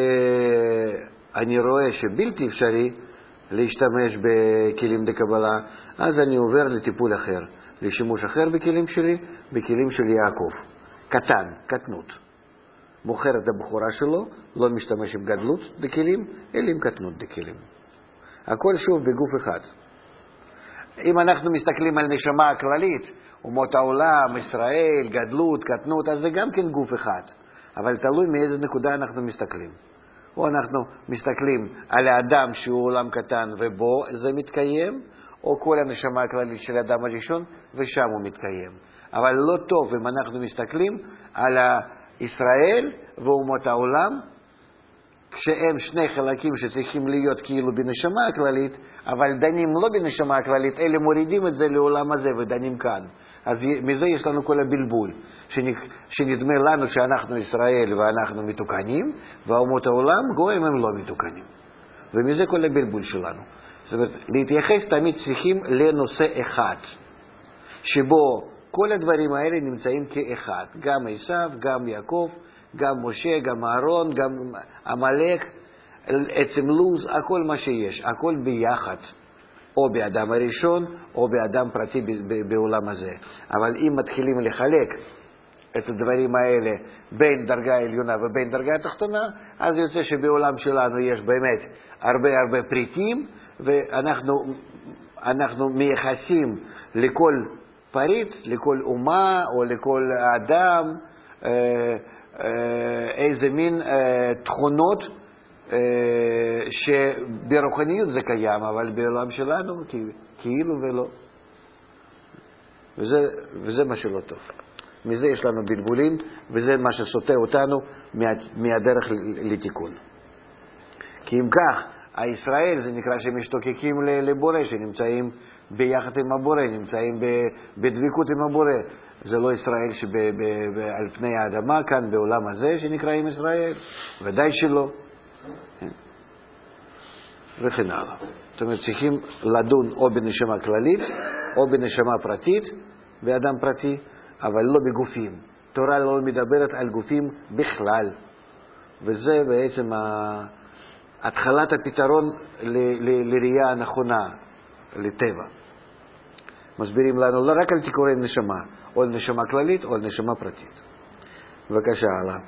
שאני רואה שבלתי אפשרי להשתמש בכלים דקבלה, אז אני עובר לטיפול אחר, לשימוש אחר בכלים שלי, בכלים של יעקב. קטן, קטנות. מוכר את הבחורה שלו, לא משתמש עם גדלות דקלים, אלא עם קטנות דקלים. הכל שוב בגוף אחד. אם אנחנו מסתכלים על נשמה הכללית, אומות העולם, ישראל, גדלות, קטנות, אז זה גם כן גוף אחד. אבל תלוי מאיזה נקודה אנחנו מסתכלים. או אנחנו מסתכלים על האדם שהוא עולם קטן ובו זה מתקיים, או כל הנשמה הכללית של האדם הראשון ושם הוא מתקיים. אבל לא טוב אם אנחנו מסתכלים על ישראל ואומות העולם, כשהם שני חלקים שצריכים להיות כאילו בנשמה הכללית, אבל דנים לא בנשמה הכללית, אלא מורידים את זה לעולם הזה ודנים כאן. אז מזה יש לנו כל הבלבול, שנדמה לנו שאנחנו ישראל ואנחנו מתוקנים, ואומות העולם גויים הם לא מתוקנים. ומזה כל הבלבול שלנו. זאת אומרת, להתייחס תמיד צריכים לנושא אחד, שבו כל הדברים האלה נמצאים כאחד. גם עשיו, גם יעקב, גם משה, גם אהרון, גם עמלק, עצם לוז, הכל מה שיש, הכל ביחד. או באדם הראשון, או באדם פרטי בעולם הזה. אבל אם מתחילים לחלק את הדברים האלה בין דרגה עליונה ובין דרגה תחתונה, אז יוצא שבעולם שלנו יש באמת הרבה הרבה פריטים, ואנחנו אנחנו מייחסים לכל פריט, לכל אומה או לכל אדם, אה, אה, איזה מין אה, תכונות, שברוחניות זה קיים, אבל בעולם שלנו כאילו ולא. וזה, וזה מה שלא טוב. מזה יש לנו בלבולים, וזה מה שסוטה אותנו מה, מהדרך לתיקון. כי אם כך, הישראל זה נקרא שמשתוקקים לבורא, שנמצאים ביחד עם הבורא, נמצאים בדבקות עם הבורא. זה לא ישראל שעל פני האדמה כאן בעולם הזה שנקראים ישראל, ודאי שלא. וכן הלאה. זאת אומרת, צריכים לדון או בנשמה כללית, או בנשמה פרטית, באדם פרטי, אבל לא בגופים. תורה לא מדברת על גופים בכלל. וזה בעצם התחלת הפתרון לראייה הנכונה, לטבע. מסבירים לנו לא רק על תיקורי נשמה, או על נשמה כללית, או על נשמה פרטית. בבקשה, הלאה.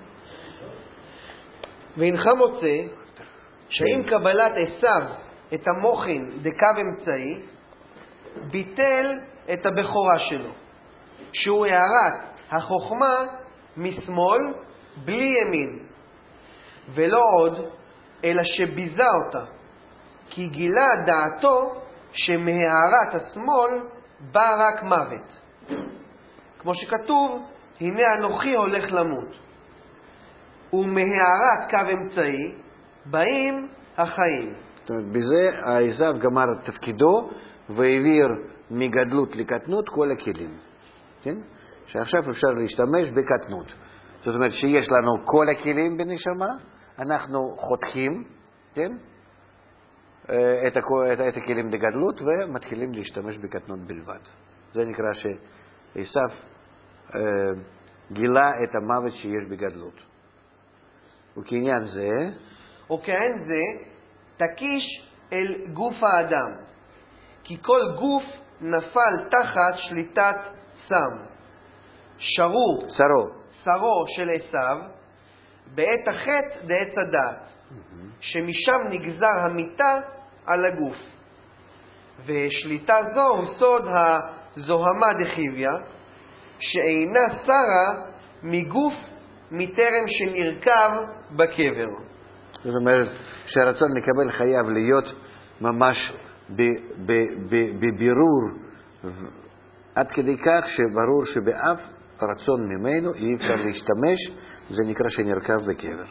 והנך מוצא שעם קבלת עשיו את המוחין דקו אמצעי, ביטל את הבכורה שלו, שהוא הערת החוכמה משמאל בלי ימין, ולא עוד, אלא שביזה אותה, כי גילה דעתו שמהערת השמאל בא רק מוות. כמו שכתוב, הנה אנוכי הולך למות. ומהערת קו אמצעי באים החיים. זאת אומרת, בזה עשיו גמר את תפקידו והעביר מגדלות לקטנות כל הכלים. כן? שעכשיו אפשר להשתמש בקטנות. זאת אומרת שיש לנו כל הכלים בנשמה, אנחנו חותכים, כן? את, הכ... את הכלים לגדלות ומתחילים להשתמש בקטנות בלבד. זה נקרא שעשיו אה, גילה את המוות שיש בגדלות. וכעניין זה, וכעין זה תקיש אל גוף האדם, כי כל גוף נפל תחת שליטת סם. שרו, שרו, שרו של עשיו, בעת החטא דעץ הדעת, שמשם נגזר המיטה על הגוף. ושליטה זו הוא סוד הזוהמה דחיביה, שאינה שרה מגוף מטרם שנרכב בקבר. זאת אומרת שהרצון לקבל חייב להיות ממש בבירור, עד כדי כך שברור שבאף רצון ממנו אי אפשר להשתמש, זה נקרא שנרכב בקבר.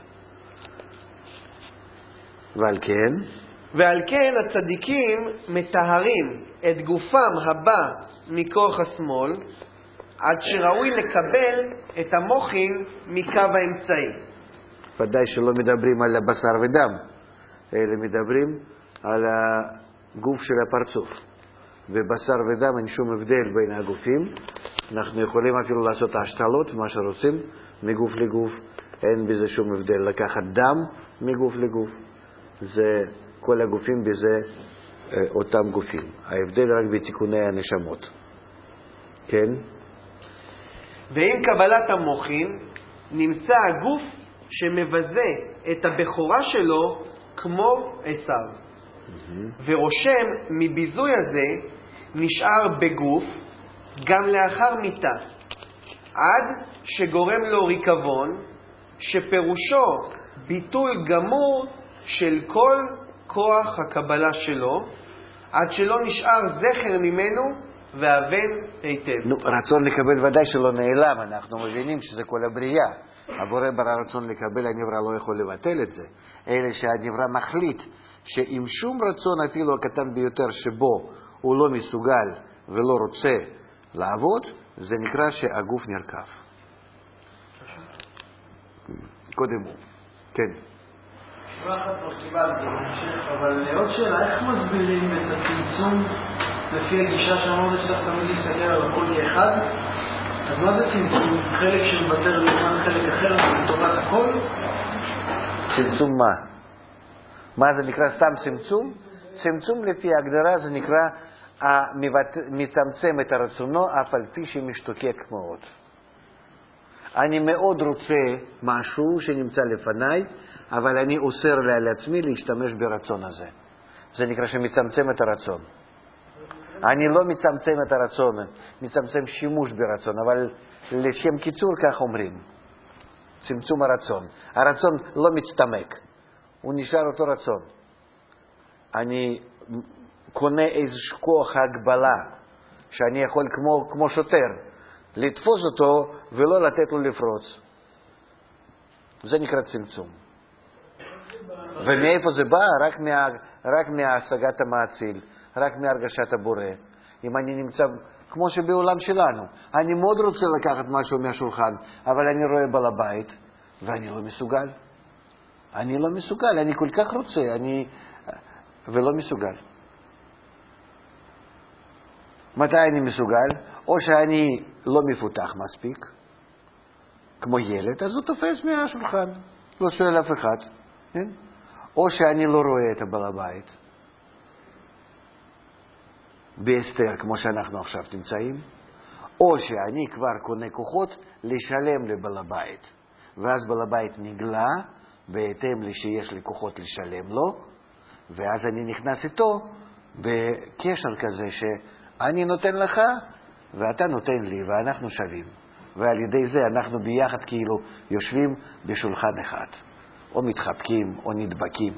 ועל כן ועל כן הצדיקים מטהרים את גופם הבא מכוח השמאל, עד שראוי לקבל את המוחין מקו האמצעי. ודאי שלא מדברים על הבשר ודם, אלא מדברים על הגוף של הפרצוף. בבשר ודם אין שום הבדל בין הגופים. אנחנו יכולים אפילו לעשות השתלות, מה שרוצים, מגוף לגוף. אין בזה שום הבדל. לקחת דם מגוף לגוף. זה, כל הגופים בזה אותם גופים. ההבדל רק בתיקוני הנשמות. כן? ועם קבלת המוחין נמצא הגוף שמבזה את הבכורה שלו כמו עשיו. Mm-hmm. ורושם מביזוי הזה נשאר בגוף גם לאחר מיתה, עד שגורם לו ריקבון, שפירושו ביטול גמור של כל כוח הקבלה שלו, עד שלא נשאר זכר ממנו והבן היטב. נו, רצון לקבל ודאי שלא נעלם, אנחנו מבינים שזה כל הבריאה. הבורא ברא רצון לקבל, הנברא לא יכול לבטל את זה. אלא שהנברא מחליט שעם שום רצון אפילו הקטן ביותר שבו הוא לא מסוגל ולא רוצה לעבוד, זה נקרא שהגוף נרכב. קודם הוא. כן. תשובה אחת כבר קיבלתי, אבל עוד שאלה, איך מסבירים את הצמצום לפי הגישה שאמרת שצריך תמיד להסתכל על הכל כאחד? אז מה זה צמצום? חלק שמוותר לעומת חלק אחר לטובת הכל? צמצום מה? מה זה נקרא סתם צמצום? צמצום לפי ההגדרה זה נקרא מצמצם את הרצונו אף על פי שמשתוקק מאוד. אני מאוד רוצה משהו שנמצא לפניי, אבל אני אוסר לעצמי להשתמש ברצון הזה. זה נקרא שמצמצם את הרצון. אני לא מצמצם את הרצון, מצמצם שימוש ברצון, אבל לשם קיצור כך אומרים. צמצום הרצון. הרצון לא מצטמק, הוא נשאר אותו רצון. אני קונה איזשהו כוח הגבלה, שאני יכול כמו, כמו שוטר, לתפוס אותו ולא לתת לו לפרוץ. זה נקרא צמצום. ומאיפה זה בא? רק, מה, רק מהשגת המעציל, רק מהרגשת הבורא. אם אני נמצא, כמו שבעולם שלנו, אני מאוד רוצה לקחת משהו מהשולחן, אבל אני רואה בעל הבית, ואני לא מסוגל. אני לא מסוגל, אני כל כך רוצה, אני... ולא מסוגל. מתי אני מסוגל? או שאני לא מפותח מספיק, כמו ילד, אז הוא תופס מהשולחן, לא שואל אף אחד. כן? או שאני לא רואה את הבעל הבית, בהסתר כמו שאנחנו עכשיו נמצאים, או שאני כבר קונה כוחות לשלם לבעל הבית, ואז בעל הבית נגלה בהתאם לשיש לי כוחות לשלם לו, ואז אני נכנס איתו בקשר כזה שאני נותן לך ואתה נותן לי ואנחנו שווים, ועל ידי זה אנחנו ביחד כאילו יושבים בשולחן אחד, או מתחבקים או נדבקים.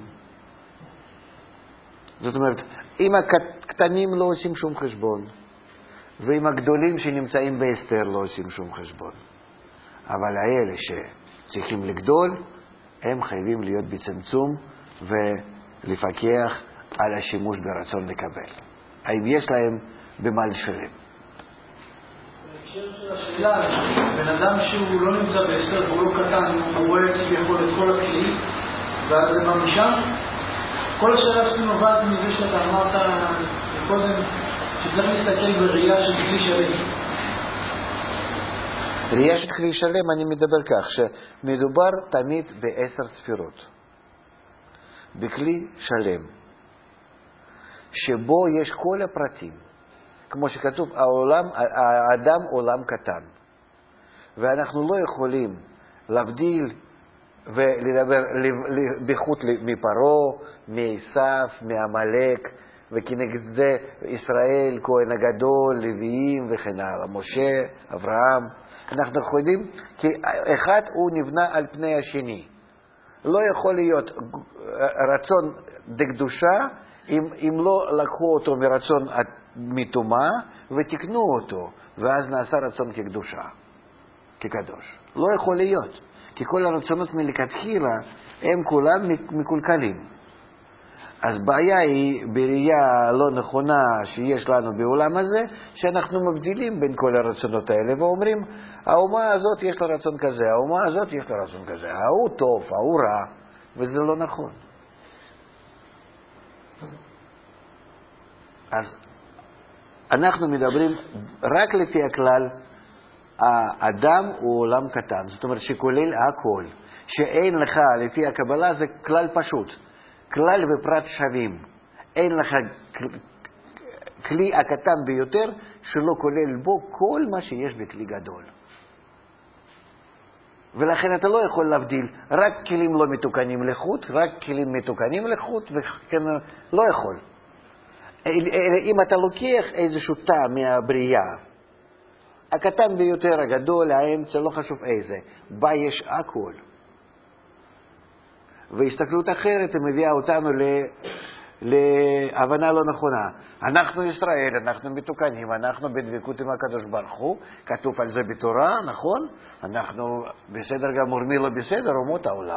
זאת אומרת, אם הקטנים לא עושים שום חשבון, ואם הגדולים שנמצאים בהסתר לא עושים שום חשבון, אבל האלה שצריכים לגדול, הם חייבים להיות בצמצום ולפקח על השימוש ברצון לקבל. האם יש להם במה לשלם? בהקשר של השאלה, בן אדם שהוא לא נמצא בהסתר, הוא לא קטן, הוא רואה כביכול את כל הכלי, ואז זה בא משם. כל השאלה שלי נובעת מזה שאתה אמרת קודם, שצריך להסתכל בראייה של כלי שלם. ראייה של כלי שלם, אני מדבר כך, שמדובר תמיד בעשר ספירות. בכלי שלם, שבו יש כל הפרטים. כמו שכתוב, העולם, האדם עולם קטן. ואנחנו לא יכולים להבדיל ולדבר בחוט מפרו, מעשיו, מעמלק, וכנגד זה ישראל, כהן הגדול, לוויים וכן הלאה, משה, אברהם. אנחנו יודעים כי אחד הוא נבנה על פני השני. לא יכול להיות רצון דקדושה אם, אם לא לקחו אותו מרצון מתומה ותקנו אותו, ואז נעשה רצון כקדושה, כקדוש. לא יכול להיות, כי כל הרצונות מלכתחילה הם כולם מקולקלים. אז בעיה היא בראייה לא נכונה שיש לנו בעולם הזה, שאנחנו מבדילים בין כל הרצונות האלה ואומרים, האומה הזאת יש לה רצון כזה, האומה הזאת יש לה רצון כזה, ההוא טוב, ההוא רע, וזה לא נכון. אז אנחנו מדברים רק לפי הכלל, האדם הוא עולם קטן, זאת אומרת שכולל הכל, שאין לך, לפי הקבלה זה כלל פשוט, כלל ופרט שווים. אין לך כלי הקטן ביותר שלא כולל בו כל מה שיש בכלי גדול. ולכן אתה לא יכול להבדיל רק כלים לא מתוקנים לחוט, רק כלים מתוקנים לחוט, וכן לא יכול. אם אתה לוקח איזשהו תא מהבריאה, הקטן ביותר, הגדול, האמצע, לא חשוב איזה, בה יש הכל. והסתכלות אחרת מביאה אותנו להבנה לא נכונה. אנחנו ישראל, אנחנו מתוקנים, אנחנו בדבקות עם הקדוש ברוך הוא, כתוב על זה בתורה, נכון? אנחנו בסדר גמור, מי לא בסדר? אומות העולם.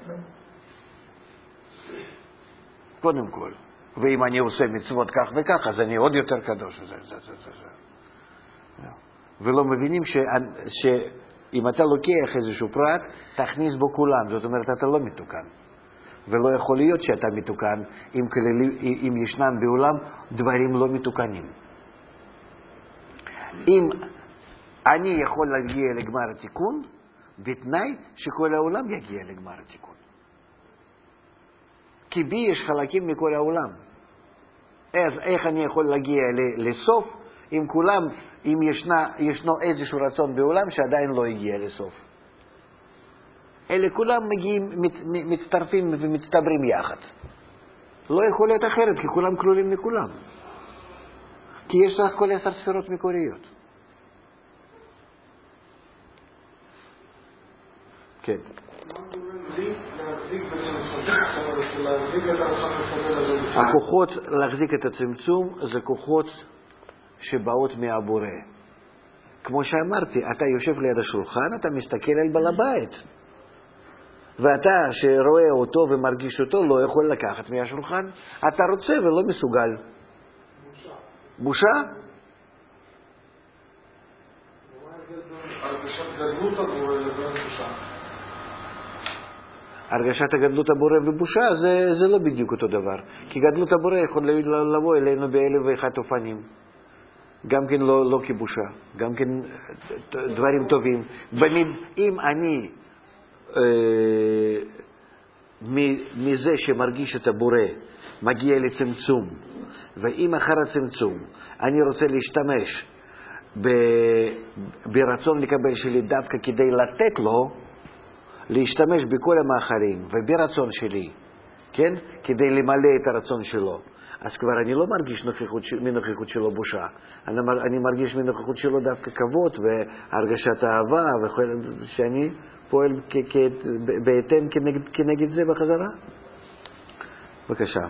קודם כל. ואם אני עושה מצוות כך וכך, אז אני עוד יותר קדוש. זה, זה, זה, זה, זה. ולא מבינים ש... שאם אתה לוקח איזשהו פרט, תכניס בו כולם. זאת אומרת, אתה לא מתוקן. ולא יכול להיות שאתה מתוקן אם, כללי, אם ישנם בעולם דברים לא מתוקנים. אם אני יכול להגיע לגמר התיקון, בתנאי שכל העולם יגיע לגמר התיקון. כי בי יש חלקים מכל העולם. אז איך אני יכול להגיע לסוף אם כולם, אם ישנה, ישנו איזשהו רצון בעולם שעדיין לא הגיע לסוף? אלה כולם מגיעים, מת, מצטרפים ומצטברים יחד. לא יכול להיות אחרת, כי כולם כלולים מכולם. כי יש סך כל עשר ספירות מקוריות. כן. הכוחות להחזיק את הצמצום זה כוחות שבאות מהבורא. כמו שאמרתי, אתה יושב ליד השולחן, אתה מסתכל על בעל הבית. ואתה שרואה אותו ומרגיש אותו לא יכול לקחת מהשולחן. אתה רוצה ולא מסוגל. בושה. בושה? הרגשת גדלות הבורא לבין בושה. הרגשת הגדלות הבורא ובושה זה, זה לא בדיוק אותו דבר. כי גדלות הבורא יכול לבוא אלינו באלף ואחת אופנים. גם כן לא, לא כבושה. גם כן דברים טובים. במין, אם אני אה, מזה שמרגיש את הבורא מגיע לצמצום, ואם אחר הצמצום אני רוצה להשתמש ב, ברצון לקבל שלי דווקא כדי לתת לו, להשתמש בכל המאחרים וברצון שלי, כן? כדי למלא את הרצון שלו. אז כבר אני לא מרגיש נוכחות, מנוכחות שלו בושה. אני, אני מרגיש מנוכחות שלו דווקא כבוד והרגשת אהבה, וכל, שאני פועל כ, כ, בהתאם כנגד, כנגד זה בחזרה. בבקשה.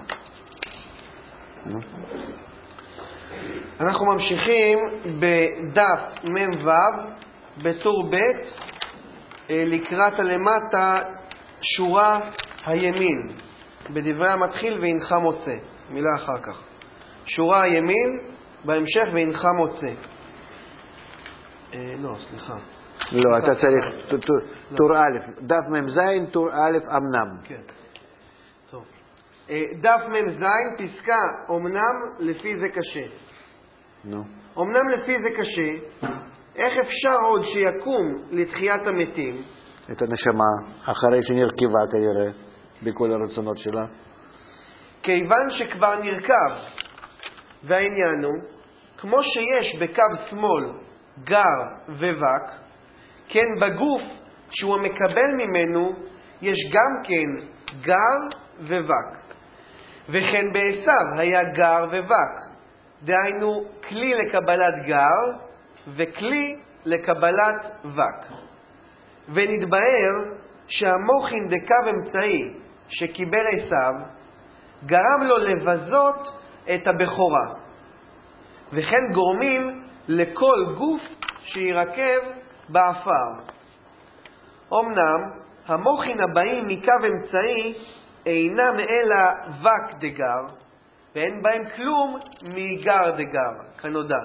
אנחנו ממשיכים בדף מ"ו בטור ב' לקראת הלמטה שורה הימין, בדברי המתחיל והנך מוצא, מילה אחר כך. שורה הימין, בהמשך והנך מוצא. אה, לא, סליחה. לא, אתה צריך טור א', דף מ"ז, טור א', אמנם. כן. טוב. דף מ"ז, פסקה אמנם לפי זה קשה. נו. אמנם לפי זה קשה, איך אפשר עוד שיקום לתחיית המתים? את הנשמה, אחרי שנרכבה כנראה, בכל הרצונות שלה. כיוון שכבר נרכב, והעניין הוא, כמו שיש בקו שמאל גר ובק, כן בגוף שהוא המקבל ממנו, יש גם כן גר ובק. וכן בעשיו היה גר ובק, דהיינו כלי לקבלת גר וכלי לקבלת וק. ונתבהר שהמוחין דקו אמצעי שקיבל עשיו גרם לו לבזות את הבכורה, וכן גורמים לכל גוף שירכב באפר. אמנם המוחין הבאים מקו אמצעי אינם אלא וק דגר, ואין בהם כלום מגר דגר, כנודע.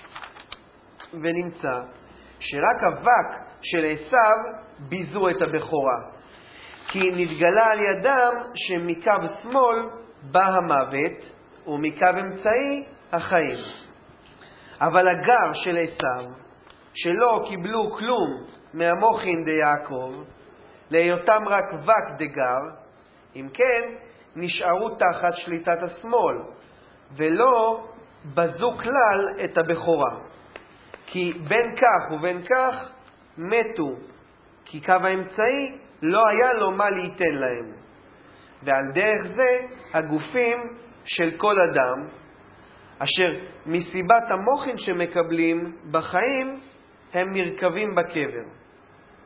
ונמצא שרק אבק של עשיו ביזו את הבכורה, כי נתגלה על ידם שמקו שמאל בא המוות ומקו אמצעי החיים. אבל הגר של עשיו, שלא קיבלו כלום מהמוחין דיעקב, להיותם רק וק דגר, אם כן נשארו תחת שליטת השמאל, ולא בזו כלל את הבכורה. כי בין כך ובין כך מתו, כי קו האמצעי לא היה לו מה ליתן להם. ועל דרך זה הגופים של כל אדם, אשר מסיבת המוחין שמקבלים בחיים, הם נרכבים בקבר.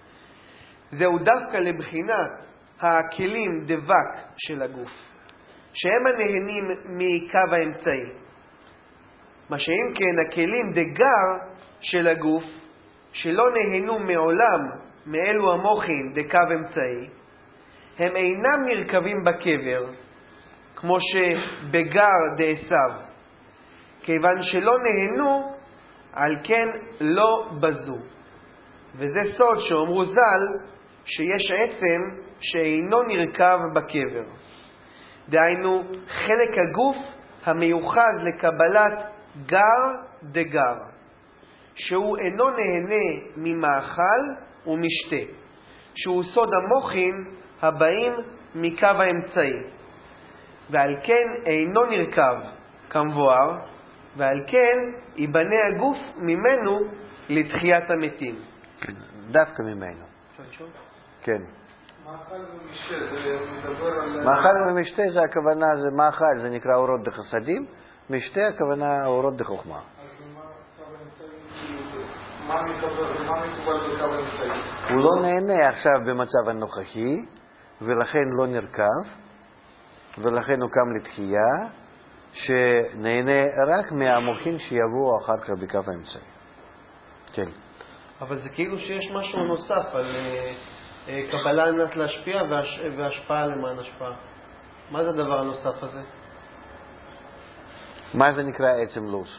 זהו דווקא לבחינת הכלים דבק של הגוף. שהם הנהנים מקו האמצעי. מה שאם כן, הכלים דגר של הגוף, שלא נהנו מעולם מאלו המוחין דקו אמצעי, הם אינם נרכבים בקבר, כמו שבגר דעשיו, כיוון שלא נהנו, על כן לא בזו. וזה סוד שאומרו ז"ל, שיש עצם שאינו נרכב בקבר. דהיינו, חלק הגוף המיוחד לקבלת גר דגר, שהוא אינו נהנה ממאכל ומשתה, שהוא סוד המוחין הבאים מקו האמצעי, ועל כן אינו נרכב כמבואר, ועל כן ייבנה הגוף ממנו לתחיית המתים. דווקא ממנו. כן. מאכל ומשתה, זה מדבר על... מאכל ומשתה זה הכוונה, זה מאכל, זה נקרא אורות דחסדים, משתה הכוונה אורות דחוכמה. אז מה קו האמצעי? מה מקובל בקו האמצעי? הוא לא נהנה עכשיו במצב הנוכחי, ולכן לא נרכב, ולכן הוא קם לתחייה, שנהנה רק מהמוחין שיבואו אחר כך בקו האמצעי. כן. אבל זה כאילו שיש משהו נוסף על uh, uh, קבלה על מנת להשפיע והש... והשפעה למען השפעה. מה זה הדבר הנוסף הזה? מה זה נקרא עצם לוז?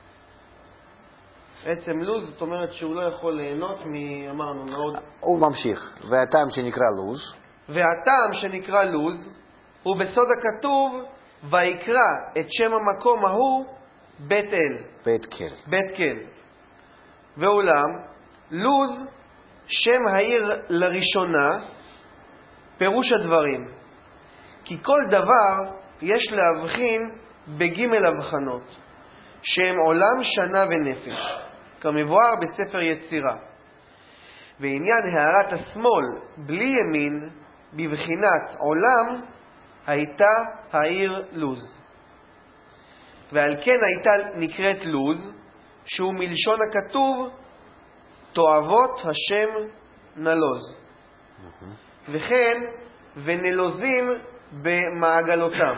עצם לוז, זאת אומרת שהוא לא יכול ליהנות מ... אמרנו מאוד... הוא ממשיך, והטעם שנקרא לוז. והטעם שנקרא לוז הוא בסוד הכתוב, ויקרא את שם המקום ההוא בית אל. בית כל. בית כל. ואולם, לוז, שם העיר לראשונה, פירוש הדברים. כי כל דבר יש להבחין בגימל הבחנות, שהם עולם, שנה ונפש, כמבואר בספר יצירה. ועניין הערת השמאל בלי ימין, בבחינת עולם, הייתה העיר לוז. ועל כן הייתה נקראת לוז, שהוא מלשון הכתוב, תועבות השם נלוז. וכן, ונלוזים במעגלותם.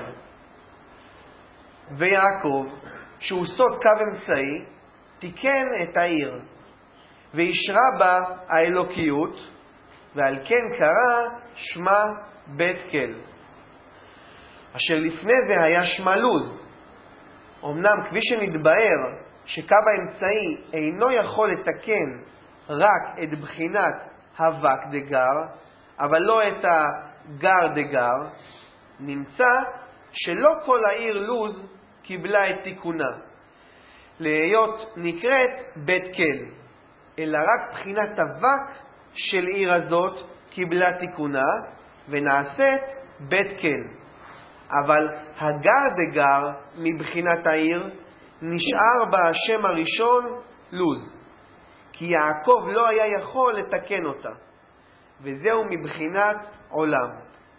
ויעקב, שהוא סוד קו אמצעי, תיקן את העיר, וישרה בה האלוקיות, ועל כן קרא שמה בית כל. אשר לפני זה היה שמה לוז. אמנם כפי שנתבאר שקו האמצעי אינו יכול לתקן רק את בחינת אבק דגר, אבל לא את הגר דגר, נמצא שלא כל העיר לוז קיבלה את תיקונה, להיות נקראת בית כל, אלא רק בחינת אבק של עיר הזאת קיבלה תיקונה ונעשית בית כל. אבל הגר דגר מבחינת העיר נשאר בה השם הראשון לוז, כי יעקב לא היה יכול לתקן אותה, וזהו מבחינת עולם.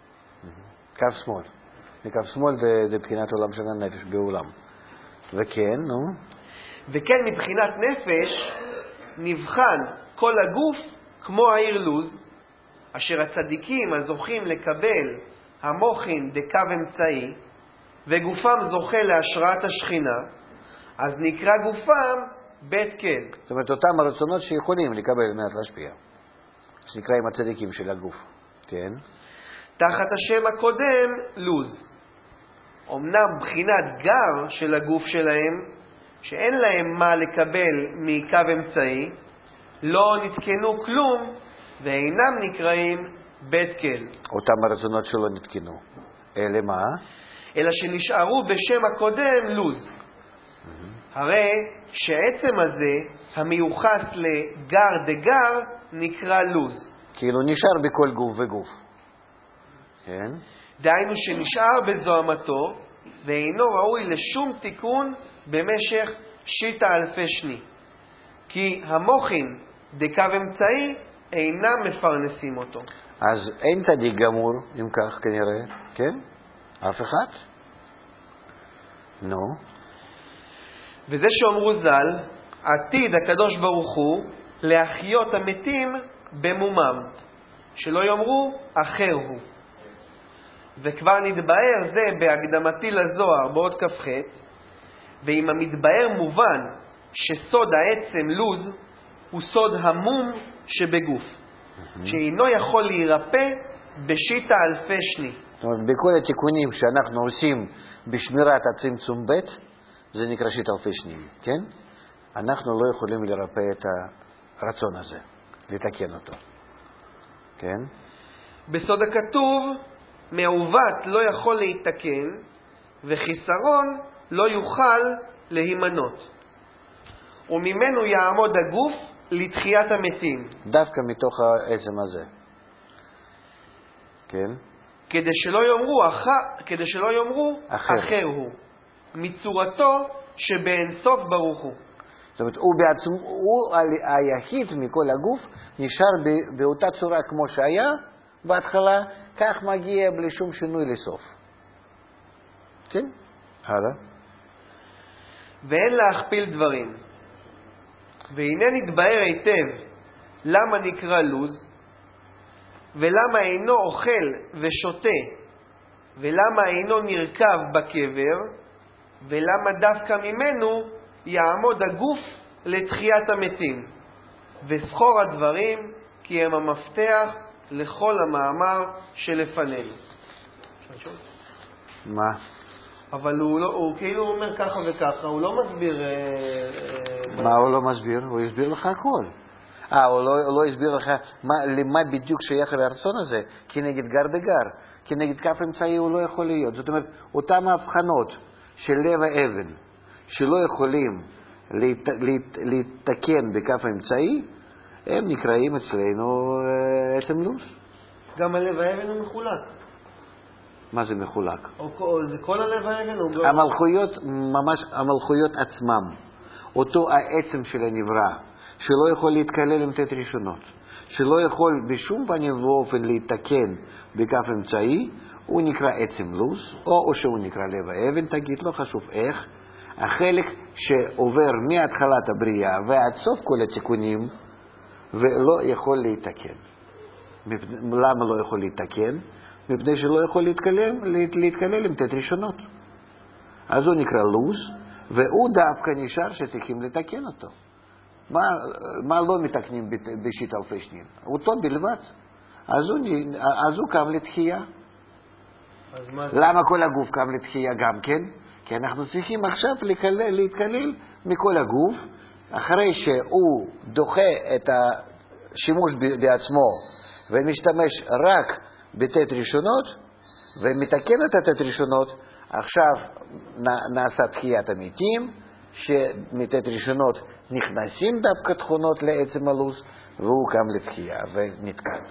קו שמאל. קו שמאל זה, זה בחינת עולם של הנפש בעולם. וכן, נו? וכן מבחינת נפש נבחן כל הגוף כמו העיר לוז, אשר הצדיקים הזוכים לקבל המוחין דקו אמצעי, וגופם זוכה להשראת השכינה, אז נקרא גופם בית כל. זאת אומרת, אותם הרצונות שיכולים לקבל מעט להשפיע, שנקראים הצדיקים של הגוף. כן? תחת השם הקודם לוז. אמנם בחינת גר של הגוף שלהם, שאין להם מה לקבל מקו אמצעי, לא נתקנו כלום, ואינם נקראים בית כל. אותם הרצונות שלא נתקנו. אלה מה? אלא שנשארו בשם הקודם לוז. Mm-hmm. הרי שעצם הזה, המיוחס לגר דגר, נקרא לוז. כאילו נשאר בכל גוף וגוף. כן? דהיינו שנשאר בזוהמתו, ואינו ראוי לשום תיקון במשך שיטה אלפי שני. כי המוחין דקו אמצעי אינם מפרנסים אותו. אז אין צדיק גמור, אם כך כנראה, כן? אף אחד? נו. וזה שאומרו ז"ל, עתיד הקדוש ברוך הוא להחיות המתים במומם, שלא יאמרו אחר הוא. וכבר נתבאר זה בהקדמתי לזוהר בעוד כ"ח, ואם המתבאר מובן שסוד העצם לוז הוא סוד המום שבגוף, שאינו יכול להירפא בשיטה אלפי שני. זאת אומרת, בכל התיקונים שאנחנו עושים בשמירת הצמצום ב' זה נקרא שיטה אלפי שנים, כן? אנחנו לא יכולים לרפא את הרצון הזה, לתקן אותו, כן? בסוד הכתוב, מעוות לא יכול להתקן, וחיסרון לא יוכל להימנות. וממנו יעמוד הגוף לתחיית המתים. דווקא מתוך העצם הזה, כן? כדי שלא יאמרו, אח... כדי שלא יאמרו אחר. אחר הוא, מצורתו שבאין סוף ברוך הוא. זאת אומרת, הוא בעצמו, הוא היחיד מכל הגוף, נשאר באותה צורה כמו שהיה בהתחלה, כך מגיע בלי שום שינוי לסוף. כן? הלאה. ואין להכפיל דברים. והנה נתבהר היטב למה נקרא לוז, ולמה אינו אוכל ושותה, ולמה אינו נרכב בקבר, ולמה דווקא ממנו יעמוד הגוף לתחיית המתים. וזכור הדברים כי הם המפתח לכל המאמר שלפנינו. מה? אבל הוא, לא, הוא כאילו אומר ככה וככה, הוא לא מסביר... אה, אה, מה הוא לא מסביר? הוא הסביר לך הכל. אה, הוא לא, הוא לא הסביר לך מה, למה בדיוק שייך לרצון הזה, כנגד גר בגר, כנגד כף אמצעי הוא לא יכול להיות. זאת אומרת, אותם ההבחנות של לב האבן, שלא יכולים להת, להת, להתקן בכף האמצעי, הם נקראים אצלנו אה, עצם לוז. גם הלב האבן הוא מחולק. מה זה מחולק? או, זה כל הלב האבן? או המלכויות, ממש המלכויות עצמם, אותו העצם של הנברא, שלא יכול להתקלל עם תת ראשונות, שלא יכול בשום פנים ואופן להתקן בכף אמצעי, הוא נקרא עצם לוז, או, או שהוא נקרא לב האבן, תגיד, לא חשוב איך, החלק שעובר מהתחלת הבריאה ועד סוף כל התיקונים, ולא יכול להתקן. למה לא יכול להתקן? מפני שלא יכול להתקלל, להתקלל עם תת ראשונות. אז הוא נקרא לוז, והוא דווקא נשאר שצריכים לתקן אותו. מה, מה לא מתקנים בשיטה אלפי שנים? אותו בלבד. אז הוא, אז הוא קם לתחייה. אז מה... למה כל הגוף קם לתחייה גם כן? כי אנחנו צריכים עכשיו להתקלל, להתקלל מכל הגוף, אחרי שהוא דוחה את השימוש בעצמו ומשתמש רק בתת ראשונות ומתקן את התת ראשונות, עכשיו נעשה תחיית המתים, שמתת ראשונות נכנסים דווקא תכונות לעצם הלוז, והוא קם לתחייה ונתקן.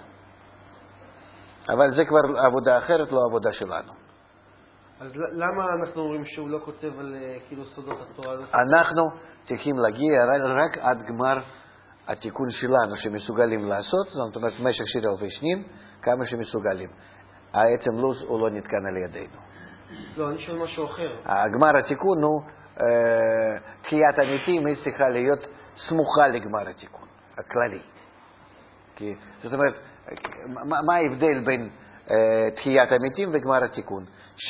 אבל זה כבר עבודה אחרת, לא עבודה שלנו. אז למה אנחנו אומרים שהוא לא כותב על כאילו סודות התורה? אנחנו צריכים להגיע רק עד גמר התיקון שלנו שמסוגלים לעשות, זאת אומרת במשך שיטה אלפי שנים, כמה שמסוגלים. העצם לוז הוא לא נתקן על ידינו. לא, אני שואל משהו אחר. הגמר התיקון הוא, תחיית המתים היא צריכה להיות סמוכה לגמר התיקון, הכללי. כי, זאת אומרת, מה, מה ההבדל בין תחיית המתים וגמר התיקון?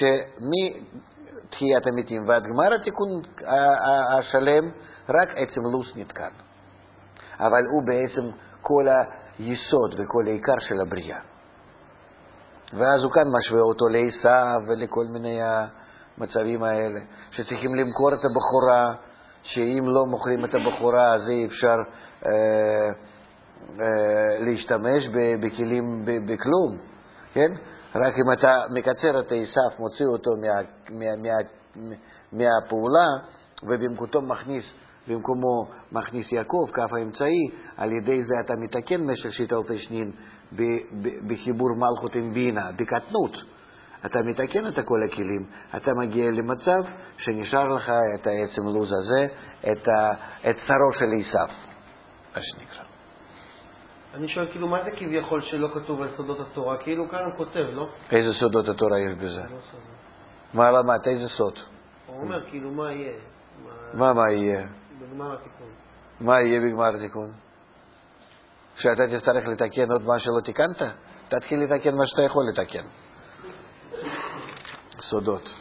שמתחיית המתים ועד גמר התיקון השלם, רק עצם לוז נתקן. אבל הוא בעצם כל היסוד וכל העיקר של הבריאה. ואז הוא כאן משווה אותו לעשיו ולכל מיני המצבים האלה, שצריכים למכור את הבחורה, שאם לא מוכרים את הבחורה אז אי אפשר אה, אה, להשתמש בכלים בכלום, כן? רק אם אתה מקצר את עשיו, מוציא אותו מה, מה, מה, מה, מהפעולה, ובמקומו מכניס, במקומו מכניס יעקב, כף האמצעי, על ידי זה אתה מתקן משך שיטה אלפי שנים בחיבור מלכות עם בינה, בקטנות. אתה מתקן את כל הכלים, אתה מגיע למצב שנשאר לך את העצם לוז הזה, את, ה, את שרו של עשיו, מה שנקרא. אני שואל, כאילו, מה זה כביכול שלא כתוב על סודות התורה? כאילו כאן הוא כותב, לא? איזה סודות התורה יש בזה? מה למדת? איזה סוד? הוא אומר, כאילו, מה יהיה? מה מה יהיה? בגמר התיקון. מה יהיה בגמר התיקון? שאתה תצטרך לתקן עוד מה שלא תיקנת? תתחיל לתקן מה שאתה יכול לתקן. סודות.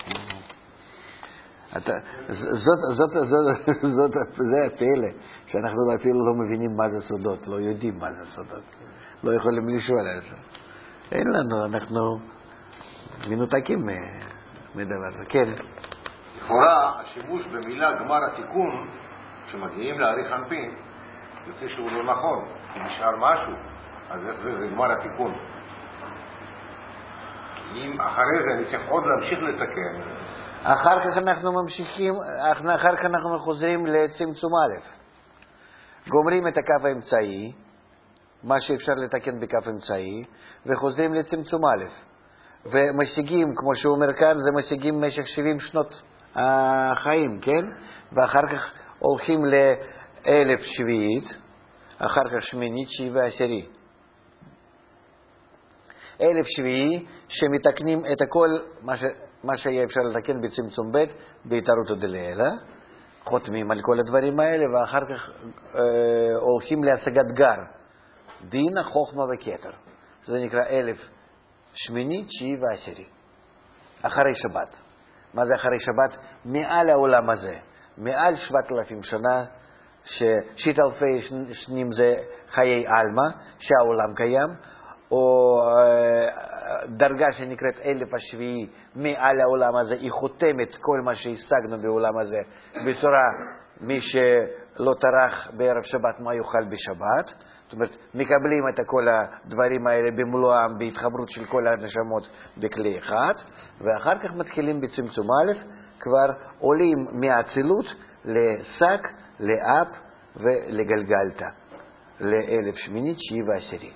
אתה, זאת, זאת, זאת, זאת, זה הפלא, שאנחנו אפילו לא מבינים מה זה סודות, לא יודעים מה זה סודות, לא יכולים לשאול על זה. אין לנו, אנחנו מנותקים מדבר הזה. כן. לכאורה, השימוש במילה גמר התיקון, כשמגיעים להאריך אנפין, יוצא שהוא לא נכון, כי נשאר משהו, אז איך זה, זה גמר התיקון. אם אחרי זה אני צריך עוד להמשיך לתקן. אחר כך אנחנו ממשיכים, אחר כך אנחנו חוזרים לצמצום א', גומרים את הקו האמצעי, מה שאפשר לתקן בקו אמצעי, וחוזרים לצמצום א', ומשיגים, כמו שהוא אומר כאן, זה משיגים במשך שבעים שנות החיים, כן? ואחר כך הולכים לאלף שביעית, אחר כך שמינית, תשיעי ועשירי. אלף שביעי שמתקנים את הכל, מה, ש... מה שהיה אפשר לתקן בצמצום ב' בהתערותא דלעילא, חותמים על כל הדברים האלה, ואחר כך אה, הולכים להשגת גר, דין, חוכמה וכתר. זה נקרא אלף שמינית, תשיעי ועשירי. אחרי שבת. מה זה אחרי שבת? מעל העולם הזה. מעל שבעת אלפים שנה, ששת אלפי שנים זה חיי אלמה, שהעולם קיים, או דרגה שנקראת אלף השביעי מעל העולם הזה, היא חותמת כל מה שהשגנו בעולם הזה בצורה, מי שלא טרח בערב שבת מה יאכל בשבת. זאת אומרת, מקבלים את כל הדברים האלה במלואם, בהתחברות של כל הנשמות בכלי אחד, ואחר כך מתחילים בצמצום א', כבר עולים מהאצילות לשק, לאפ ולגלגלתא, לאלף שמינית, תשיעי ועשירי.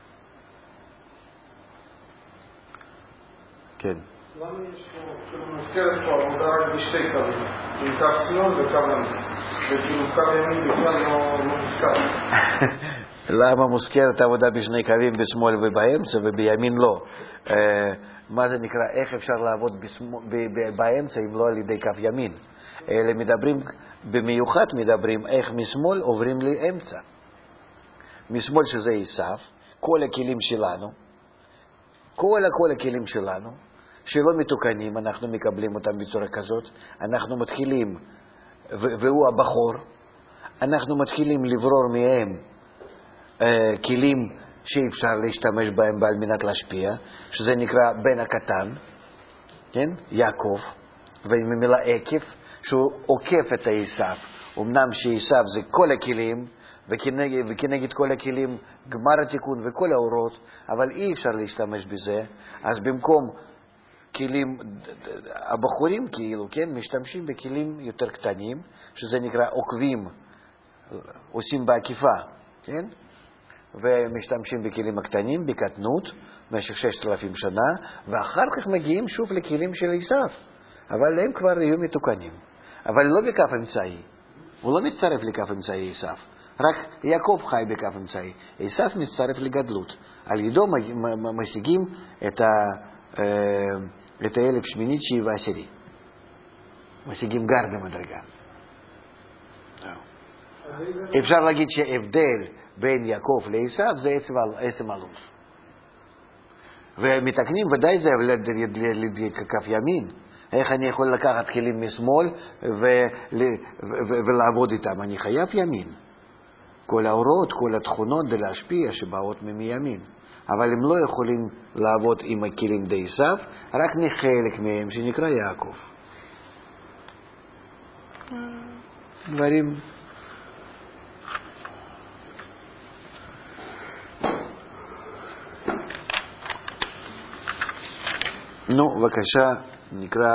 כן. למה יש פה, כאילו מוזכרת פה עבודה רק בשתי קווים, עם קו שמאל וקו ימין, וכאילו קו ימין בכלל לא מוזכר. למה מוזכרת עבודה בשני קווים, בשמאל ובאמצע, ובימין לא? מה זה נקרא, איך אפשר לעבוד באמצע אם לא על ידי קו ימין? אלה מדברים, במיוחד מדברים איך משמאל עוברים לאמצע. משמאל שזה עשיו, כל הכלים שלנו, כל כל הכלים שלנו, שלא מתוקנים, אנחנו מקבלים אותם בצורה כזאת, אנחנו מתחילים, והוא הבחור, אנחנו מתחילים לברור מהם אה, כלים שאפשר להשתמש בהם על מנת להשפיע, שזה נקרא בן הקטן, כן? יעקב, וממילה עקב, שהוא עוקף את עשיו. אמנם שעשיו זה כל הכלים, וכנגד, וכנגד כל הכלים גמר התיקון וכל האורות, אבל אי אפשר להשתמש בזה, אז במקום כלים, הבחורים כאילו, כן, משתמשים בכלים יותר קטנים, שזה נקרא עוקבים, עושים בעקיפה, כן? ומשתמשים בכלים הקטנים, בקטנות, במשך ששת אלפים שנה, ואחר כך מגיעים שוב לכלים של עשיו, אבל הם כבר יהיו מתוקנים. אבל לא בקו אמצעי, הוא לא מצטרף לקו אמצעי עשיו. רק יעקב חי בקו אמצעי, עשיו מצטרף לגדלות. על ידו משיגים את ה... את האלף שמינית, תשיעי ועשירי. משיגים גר במדרגה. אפשר להגיד שהבדל בין יעקב לעשיו זה עצם הלו"ז. ומתקנים ודאי זה ככף ימין. איך אני יכול לקחת כלים משמאל ולעבוד איתם? אני חייב ימין. כל האורות, כל התכונות די להשפיע שבאות מימין. אבל הם לא יכולים לעבוד עם הכלים די עשיו, רק מחלק מהם שנקרא יעקב. דברים... נו, בבקשה, נקרא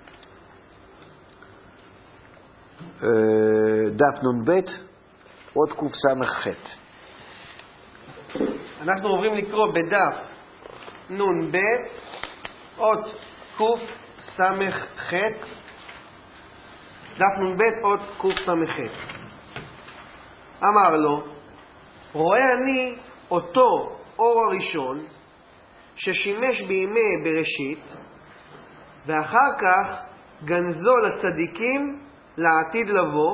דף נ"ב, עוד קס"ח. אנחנו עוברים לקרוא בדף נ"ב, עוד קס"ח, דף נ"ב, עוד קס"ח. אמר לו, רואה אני אותו אור הראשון, ששימש בימי בראשית, ואחר כך גנזו לצדיקים לעתיד לבוא,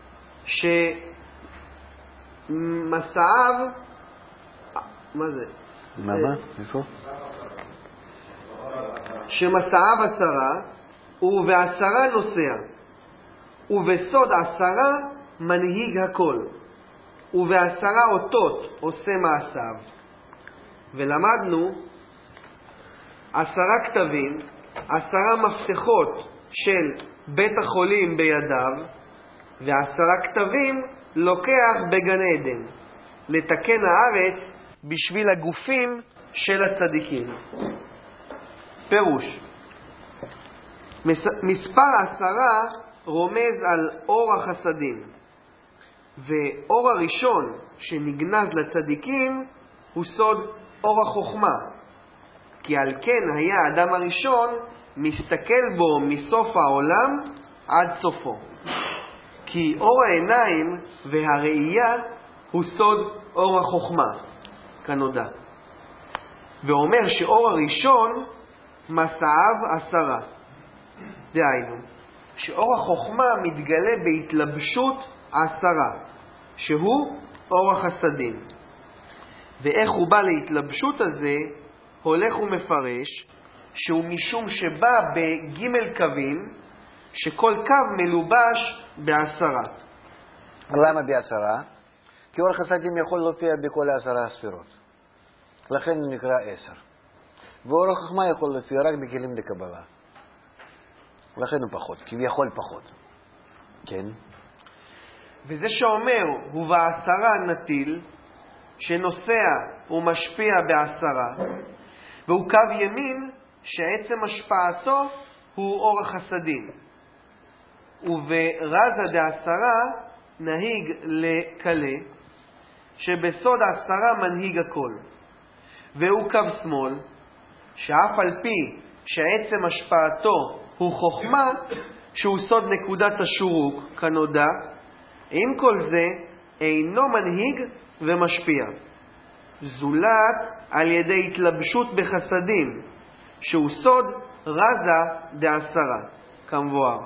שמסעיו, מה זה? מה מה? איפה? שמסעיו עשרה, ובעשרה נוסע, ובסוד עשרה מנהיג הכל, ובעשרה אותות עושה מעשיו. ולמדנו עשרה כתבים, עשרה מפתחות של בית החולים בידיו, ועשרה כתבים לוקח בגן עדן, לתקן הארץ בשביל הגופים של הצדיקים. פירוש: מספר עשרה רומז על אור החסדים, ואור הראשון שנגנז לצדיקים הוא סוד אור החוכמה, כי על כן היה האדם הראשון מסתכל בו מסוף העולם עד סופו, כי אור העיניים והראייה הוא סוד אור החוכמה, כנודע. ואומר שאור הראשון מסעיו עשרה, דהיינו שאור החוכמה מתגלה בהתלבשות עשרה, שהוא אור החסדים. ואיך הוא בא להתלבשות הזה, הולך ומפרש שהוא משום שבא בג' קווים, שכל קו מלובש בעשרה. למה בעשרה? כי אור החסדים יכול להופיע בכל העשרה הספירות, לכן הוא נקרא עשר. ואור החוכמה יכול להופיע רק בכלים לקבלה, לכן הוא פחות, כביכול פחות. כן. וזה שאומר הוא בעשרה נטיל, שנוסע ומשפיע בעשרה, והוא קו ימין שעצם השפעתו הוא אור החסדים. וברזה דעשרה נהיג לקלה, שבסוד עשרה מנהיג הכל. והוא קו שמאל, שאף על פי שעצם השפעתו הוא חוכמה, שהוא סוד נקודת השורוק, כנודע, עם כל זה אינו מנהיג ומשפיע, זולת על ידי התלבשות בחסדים, שהוא סוד רזה דעשרה, כמבואר.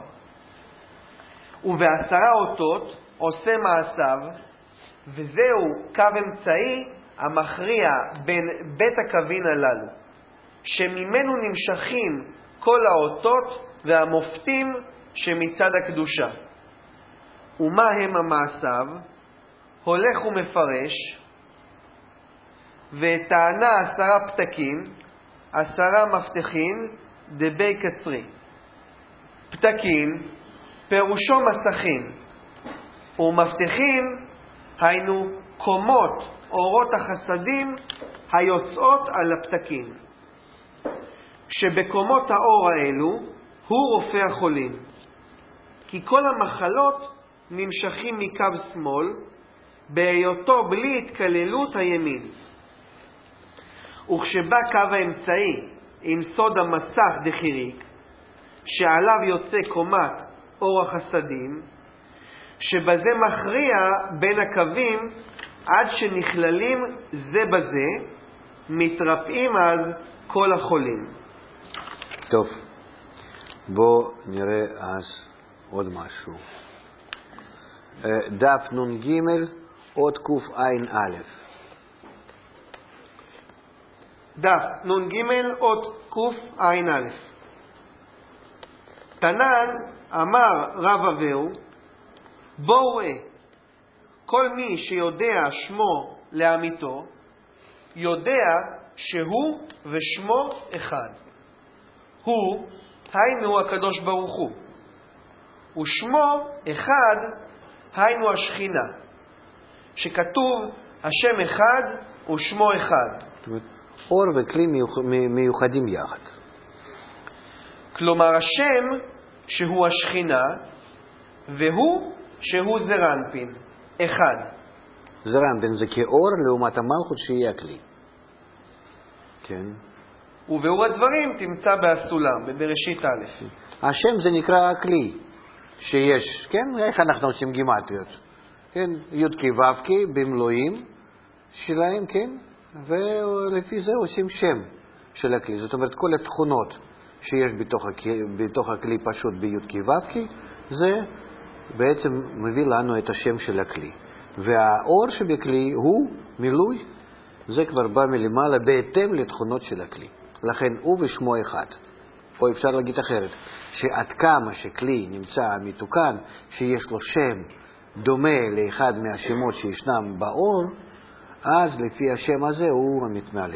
ובעשרה אותות עושה מעשיו, וזהו קו אמצעי המכריע בין בית הקווין הללו, שממנו נמשכים כל האותות והמופתים שמצד הקדושה. ומה הם המעשיו? הולך ומפרש, וטענה עשרה פתקים, עשרה מפתחין, דבי קצרי. פתקים פירושו מסכים, ומפתחין היינו קומות אורות החסדים היוצאות על הפתקים, שבקומות האור האלו הוא רופא החולים, כי כל המחלות נמשכים מקו שמאל בהיותו בלי התקללות הימין. וכשבא קו האמצעי עם סוד המסך דחיריק, שעליו יוצא קומת אור החסדים, שבזה מכריע בין הקווים עד שנכללים זה בזה, מתרפאים אז כל החולים. טוב, בואו נראה אז עוד משהו. דף נ"ג עוד קע"א. דף נ"ג עוד קע"א. תנן אמר רב אבהו, בואו ראה, כל מי שיודע שמו לאמיתו, יודע שהוא ושמו אחד. הוא, היינו הקדוש ברוך הוא, ושמו אחד, היינו השכינה, שכתוב השם אחד ושמו אחד. אור וכלי מיוחדים יחד. כלומר השם שהוא השכינה, והוא שהוא זרנפין, אחד. זרנפין זה כאור לעומת המלכות שהיא הכלי. כן. וביאור הדברים תמצא בסולם, בבראשית א'. השם זה נקרא הכלי שיש, כן? איך אנחנו עושים גימטריות? כן? י' כ' ו' כ' במלואים שלהם, כן? ולפי זה עושים שם של הכלי. זאת אומרת, כל התכונות שיש בתוך הכלי, בתוך הכלי פשוט בי' כ' ו' כ', זה בעצם מביא לנו את השם של הכלי. והאור שבכלי הוא מילוי, זה כבר בא מלמעלה בהתאם לתכונות של הכלי. לכן הוא ושמו אחד. או אפשר להגיד אחרת, שעד כמה שכלי נמצא מתוקן, שיש לו שם דומה לאחד מהשמות שישנם באור, אז לפי השם הזה הוא המתמלא.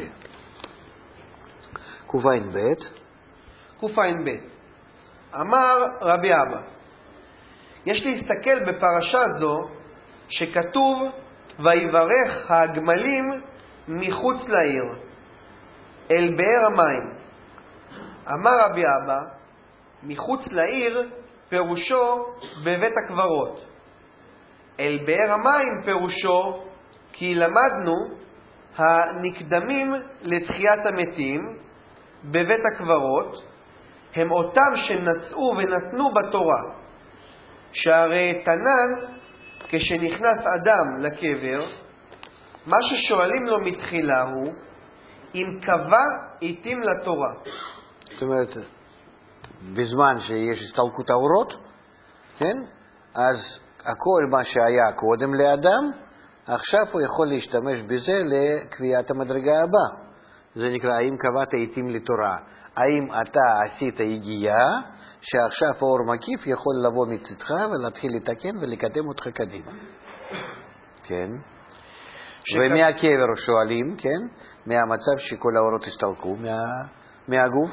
קע"ב. קע"ב. אמר רבי אבא, יש להסתכל בפרשה זו שכתוב ויברך הגמלים מחוץ לעיר אל באר המים. אמר רבי אבא, מחוץ לעיר פירושו בבית הקברות. אל באר המים פירושו כי למדנו הנקדמים לתחיית המתים בבית הקברות הם אותם שנשאו ונתנו בתורה, שהרי תנן כשנכנס אדם לקבר, מה ששואלים לו מתחילה הוא אם קבע עיתים לתורה. זאת אומרת, בזמן שיש הסתלקות האורות, כן? אז הכל מה שהיה קודם לאדם, עכשיו הוא יכול להשתמש בזה לקביעת המדרגה הבאה. זה נקרא, האם קבעת עיתים לתורה? האם אתה עשית הגיעה שעכשיו האור מקיף יכול לבוא מצדך ולהתחיל לתקן ולקדם אותך קדימה? כן. שכ... ומהקבר שואלים, כן? מהמצב שכל האורות הסתלקו מה... מהגוף.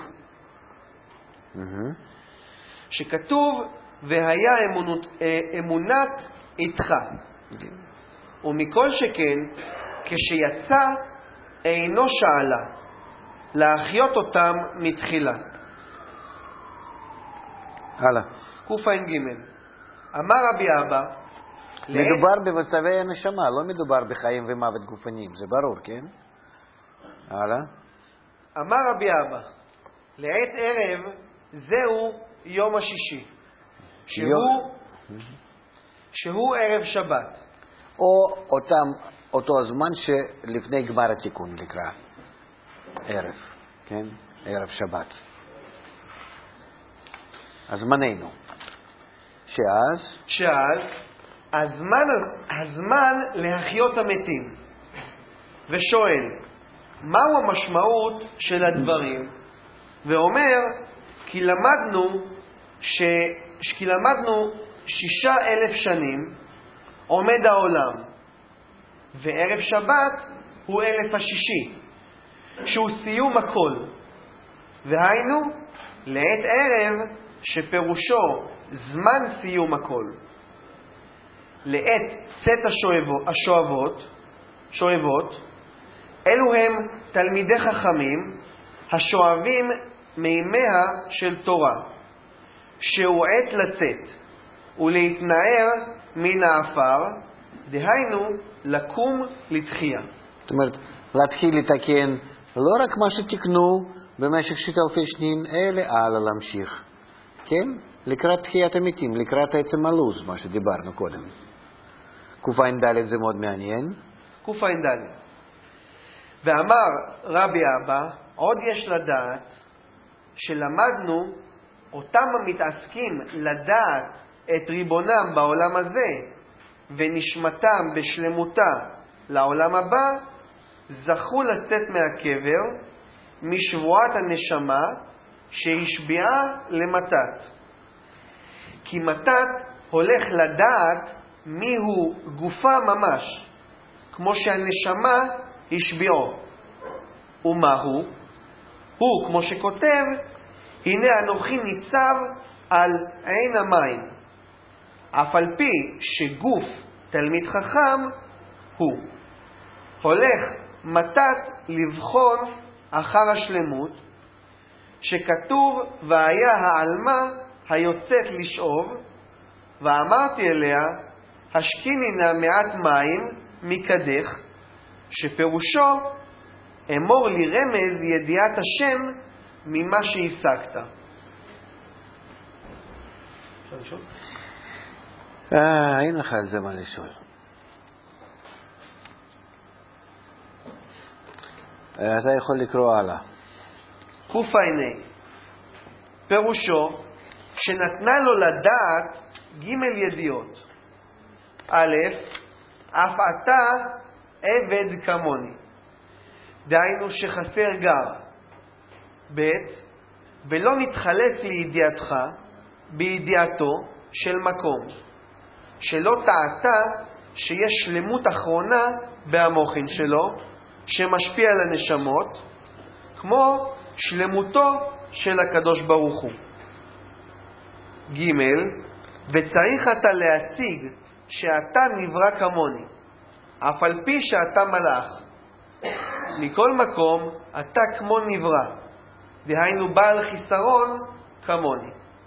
שכתוב והיה אמונות, אמונת איתך. ומכל שכן כשיצא אינו שאלה להחיות אותם מתחילה. הלאה. קע"ג. אמר רבי אבא, מדובר במצבי הנשמה, לא מדובר בחיים ומוות גופניים, זה ברור, כן? הלאה. אמר רבי אבא, לעת ערב זהו יום השישי, שהוא, יום... שהוא ערב שבת. או אותם, אותו הזמן שלפני גמר התיקון לקרא ערב, כן? ערב שבת. הזמננו. שאז? שאז הזמן, הזמן להחיות המתים. ושואל, מהו המשמעות של הדברים? ואומר, כי למדנו, ש... כי למדנו שישה אלף שנים עומד העולם, וערב שבת הוא אלף השישי, שהוא סיום הכל. והיינו, לעת ערב שפירושו זמן סיום הכל. לעת צאת השואבות, שואבות, אלו הם תלמידי חכמים השואבים מימיה של תורה, שהוא עת לצאת ולהתנער מן האפר, דהיינו לקום לתחייה. זאת אומרת, להתחיל לתקן לא רק מה שתקנו במשך שת אלפי שנים, אלא הלאה להמשיך. כן? לקראת תחיית המתים, לקראת עצם הלוז, מה שדיברנו קודם. קע"ד זה מאוד מעניין. קע"ד. ואמר רבי אבא, עוד יש לדעת שלמדנו אותם המתעסקים לדעת את ריבונם בעולם הזה ונשמתם בשלמותה לעולם הבא, זכו לצאת מהקבר משבועת הנשמה שהשביעה למתת. כי מתת הולך לדעת מיהו גופה ממש, כמו שהנשמה השביעו. ומהו? הוא, כמו שכותב, הנה אנוכי ניצב על עין המים. אף על פי שגוף תלמיד חכם הוא. הולך מתת לבחון אחר השלמות, שכתוב והיה העלמה היוצאת לשאוב, ואמרתי אליה השקיני נא מעט מים מקדך, שפירושו אמור לי רמז ידיעת השם ממה שהשגת. אפשר לשאול? אה, אין לך על זה מה לשאול. אתה יכול לקרוא הלאה. קע"ה. פירושו שנתנה לו לדעת ג' ידיעות. א', אף אתה עבד כמוני, דהיינו שחסר גר. ב', ולא נתחלף לידיעתך בידיעתו של מקום, שלא טעתה שיש שלמות אחרונה במוחין שלו, שמשפיע על הנשמות, כמו שלמותו של הקדוש ברוך הוא. ג' וצריך אתה להשיג שאתה נברא כמוני, אף על פי שאתה מלאך. מכל מקום אתה כמו נברא, דהיינו בעל חיסרון כמוני.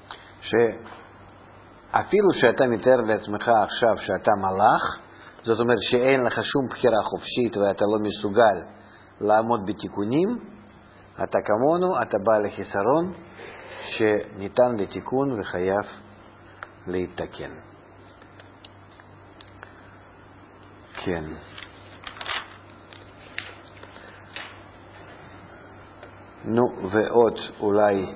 שאפילו שאתה מתאר לעצמך עכשיו שאתה מלאך, זאת אומרת שאין לך שום בחירה חופשית ואתה לא מסוגל לעמוד בתיקונים, אתה כמונו, אתה בעל חיסרון שניתן לתיקון וחייב להתתקן. כן. נו, ועוד אולי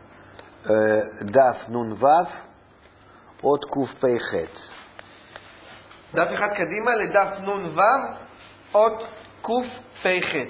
דף נון וו, עוד קוף פי חט. דף אחד קדימה לדף נון וו, עוד קוף פי חט.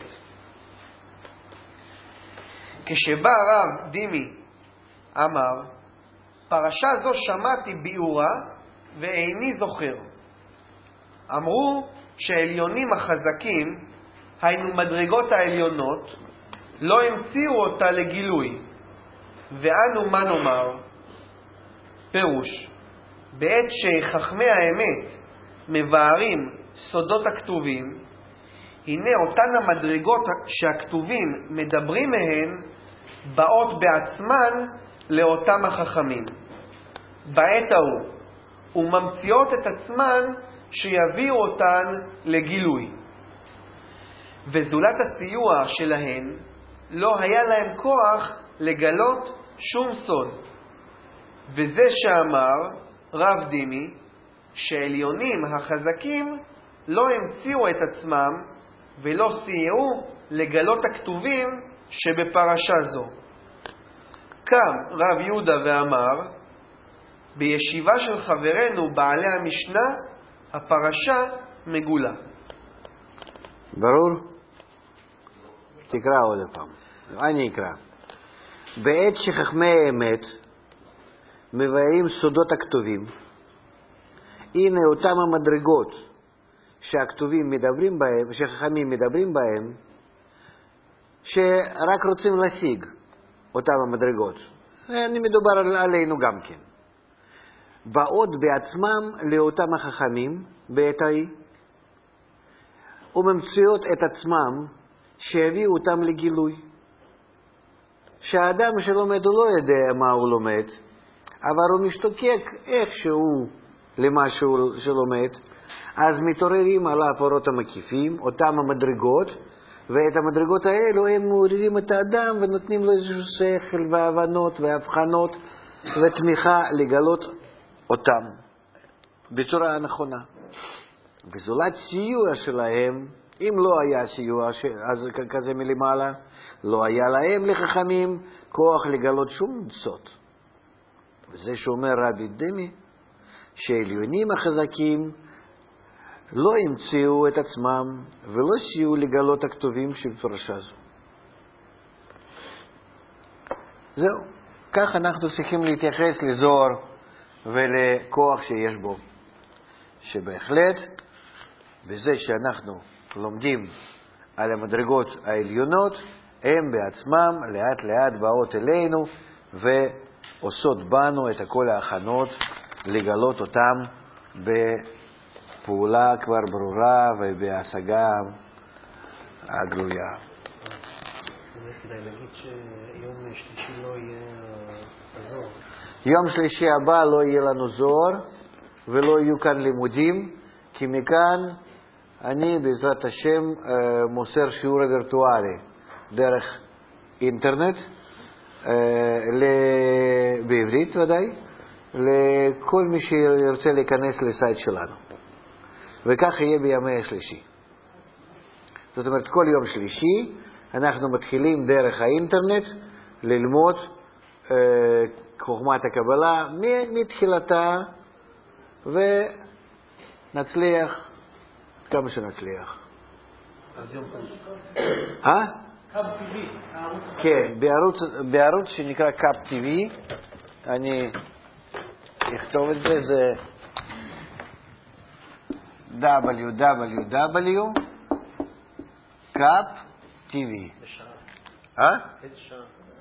כשבא הרב דימי אמר, פרשה זו שמעתי ביאורה ואיני זוכר. אמרו שהעליונים החזקים, היינו מדרגות העליונות, לא המציאו אותה לגילוי. ואנו מה נאמר? פירוש, בעת שחכמי האמת מבארים סודות הכתובים, הנה אותן המדרגות שהכתובים מדברים מהן, באות בעצמן לאותם החכמים. בעת ההוא, וממציאות את עצמן שיביאו אותן לגילוי. וזולת הסיוע שלהן, לא היה להם כוח לגלות שום סוד. וזה שאמר רב דימי, שעליונים החזקים לא המציאו את עצמם ולא סייעו לגלות הכתובים שבפרשה זו. קם רב יהודה ואמר, בישיבה של חברנו בעלי המשנה, הפרשה מגולה. ברור? תקרא עוד פעם. אני אקרא. בעת שחכמי האמת מבארים סודות הכתובים, הנה אותם המדרגות שהכתובים מדברים בהם, שחכמים מדברים בהם, שרק רוצים להשיג אותם המדרגות. אני מדובר עלינו גם כן. באות בעצמם לאותם החכמים בעת ההיא, וממציאות את עצמם שהביאו אותם לגילוי. שהאדם שלומד הוא לא יודע מה הוא לומד, אבל הוא משתוקק איכשהו למה שהוא שלומד, אז מתעוררים על האפורות המקיפים, אותם המדרגות, ואת המדרגות האלו הם מעוררים את האדם ונותנים לו איזשהו שכל והבנות והבחנות ותמיכה לגלות אותם בצורה הנכונה. וזולת סיוע שלהם, אם לא היה סיוע אז כזה מלמעלה, לא היה להם לחכמים כוח לגלות שום סוד. וזה שאומר רבי דימי, שהעליונים החזקים לא המציאו את עצמם ולא סייעו לגלות הכתובים שבפרשה זו. זהו. כך אנחנו צריכים להתייחס לזוהר ולכוח שיש בו. שבהחלט, בזה שאנחנו לומדים על המדרגות העליונות, הם בעצמם לאט לאט באות אלינו ועושות בנו את כל ההכנות לגלות אותם בפעולה כבר ברורה ובהשגה הגלויה. כדאי להגיד שיום שלישי לא יהיה הזוהר. יום שלישי הבא לא יהיה לנו זוהר ולא יהיו כאן לימודים, כי מכאן אני בעזרת השם מוסר שיעור וירטואלי דרך אינטרנט, בעברית ודאי, לכל מי שירצה להיכנס לסייט שלנו. וכך יהיה בימי השלישי. זאת אומרת, כל יום שלישי אנחנו מתחילים דרך האינטרנט ללמוד חוכמת הקבלה מתחילתה, ונצליח כמה שנצליח. אז יום חמישי. אה? קאב טיווי, הערוץ החדש. כן, בערוץ, בערוץ שנקרא קאב טיווי, אני אכתוב את זה, זה דאבליו דאבליו דאבליו קאב טיווי. בשעה. אה? איזה שעה?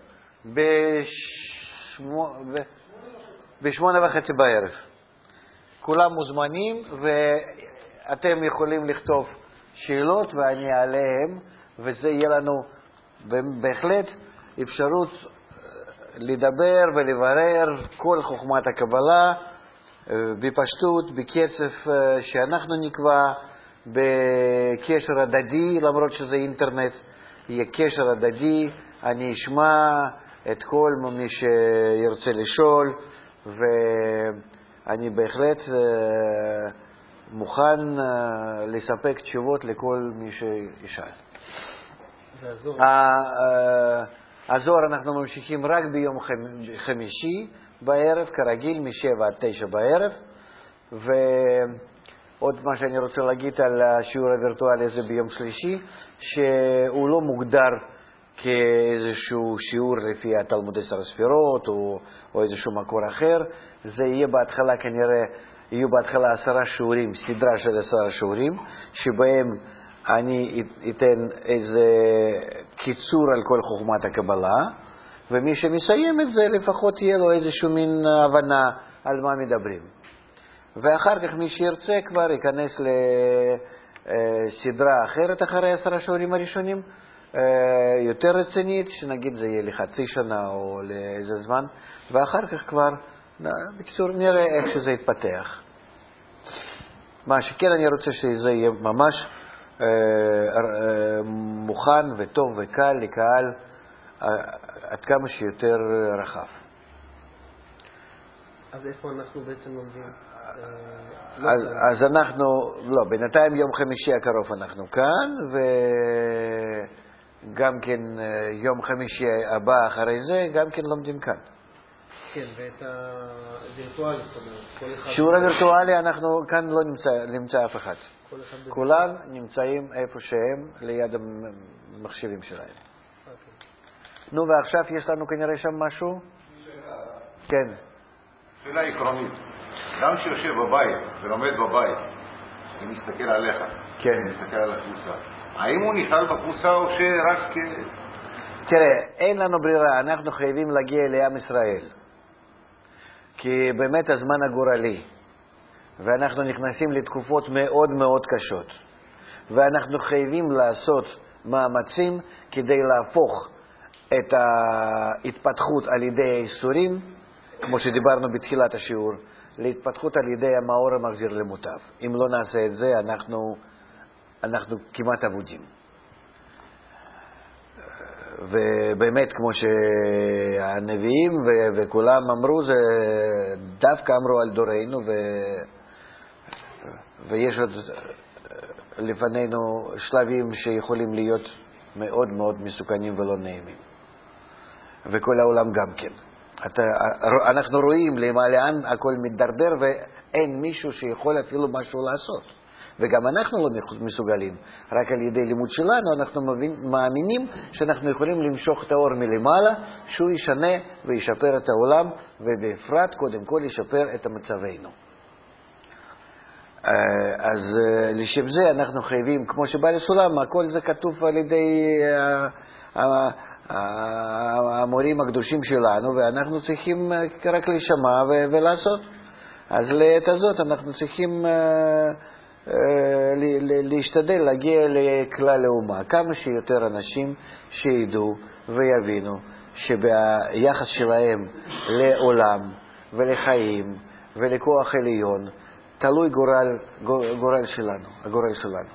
בשמו... ב... בשמונה וחצי בערב. כולם מוזמנים, ואתם יכולים לכתוב שאלות ואני אעליהם, וזה יהיה לנו בהחלט אפשרות לדבר ולברר כל חוכמת הקבלה בפשטות, בקצב שאנחנו נקבע, בקשר הדדי, למרות שזה אינטרנט, יהיה קשר הדדי, אני אשמע את כל מי שירצה לשאול, ואני בהחלט מוכן לספק תשובות לכל מי שישאל. זה הזוהר. הזוהר אנחנו ממשיכים רק ביום חמישי בערב, כרגיל, משבע עד תשע בערב. ועוד מה שאני רוצה להגיד על השיעור הווירטואלי הזה ביום שלישי, שהוא לא מוגדר כאיזשהו שיעור לפי התלמודי עשר הספירות או, או איזשהו מקור אחר. זה יהיה בהתחלה כנראה, יהיו בהתחלה עשרה שיעורים, סדרה של עשרה שיעורים, שבהם אני אתן איזה קיצור על כל חוכמת הקבלה, ומי שמסיים את זה לפחות יהיה לו איזשהו מין הבנה על מה מדברים. ואחר כך מי שירצה כבר ייכנס לסדרה אחרת אחרי עשרה שיעורים הראשונים, יותר רצינית, שנגיד זה יהיה לחצי שנה או לאיזה זמן, ואחר כך כבר, בקיצור, נראה איך שזה יתפתח. מה שכן אני רוצה שזה יהיה ממש מוכן וטוב וקל לקהל עד כמה שיותר רחב. אז איפה אנחנו בעצם לומדים? אז, אז אנחנו, לא, בינתיים יום חמישי הקרוב אנחנו כאן, וגם כן יום חמישי הבא אחרי זה, גם כן לומדים כאן. כן, ואת הווירטואלי, זאת אומרת, כל אחד... שיעור הווירטואלי, אנחנו כאן לא נמצא, נמצא אף אחד. כל אחד כולם נמצאים איפה שהם, ליד המחשבים שלהם. אוקיי. נו, ועכשיו יש לנו כנראה שם משהו? שאלה. כן. שאלה עקרונית. אדם שיושב בבית ולומד בבית ומסתכל עליך, כן. מסתכל על הקבוצה, האם הוא נכלל בקבוצה או שרק... תראה, אין לנו ברירה, אנחנו חייבים להגיע לעם ישראל. כי באמת הזמן הגורלי, ואנחנו נכנסים לתקופות מאוד מאוד קשות. ואנחנו חייבים לעשות מאמצים כדי להפוך את ההתפתחות על ידי האיסורים, כמו שדיברנו בתחילת השיעור, להתפתחות על ידי המאור המחזיר למוטב. אם לא נעשה את זה, אנחנו, אנחנו כמעט אבודים. ובאמת, כמו שהנביאים ו- וכולם אמרו, זה דווקא אמרו על דורנו, ו- ויש עוד לפנינו שלבים שיכולים להיות מאוד מאוד מסוכנים ולא נעימים. וכל העולם גם כן. אתה, אנחנו רואים למה לאן הכל מתדרדר, ואין מישהו שיכול אפילו משהו לעשות. וגם אנחנו לא מסוגלים. רק על ידי לימוד שלנו אנחנו מבין, מאמינים שאנחנו יכולים למשוך את האור מלמעלה, שהוא ישנה וישפר את העולם, ובפרט קודם כל ישפר את מצבנו. אז לשם זה אנחנו חייבים, כמו שבא לסולם, הכל זה כתוב על ידי המורים הקדושים שלנו, ואנחנו צריכים רק לשמע ולעשות. אז לעת הזאת אנחנו צריכים להשתדל להגיע לכלל האומה, כמה שיותר אנשים שידעו ויבינו שביחס שלהם לעולם ולחיים ולכוח עליון תלוי גורל, גורל שלנו, הגורל שלנו.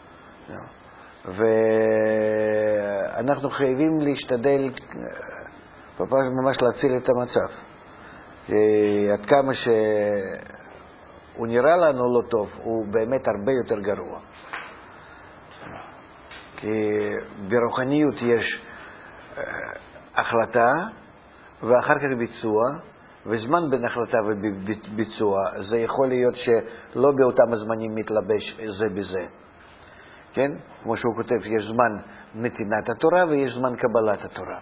ואנחנו חייבים להשתדל ממש להציל את המצב. עד כמה שהוא נראה לנו לא טוב, הוא באמת הרבה יותר גרוע. כי ברוחניות יש החלטה ואחר כך ביצוע, וזמן בין החלטה וביצוע זה יכול להיות שלא באותם הזמנים מתלבש זה בזה. כן? כמו שהוא כותב, יש זמן נתינת התורה ויש זמן קבלת התורה.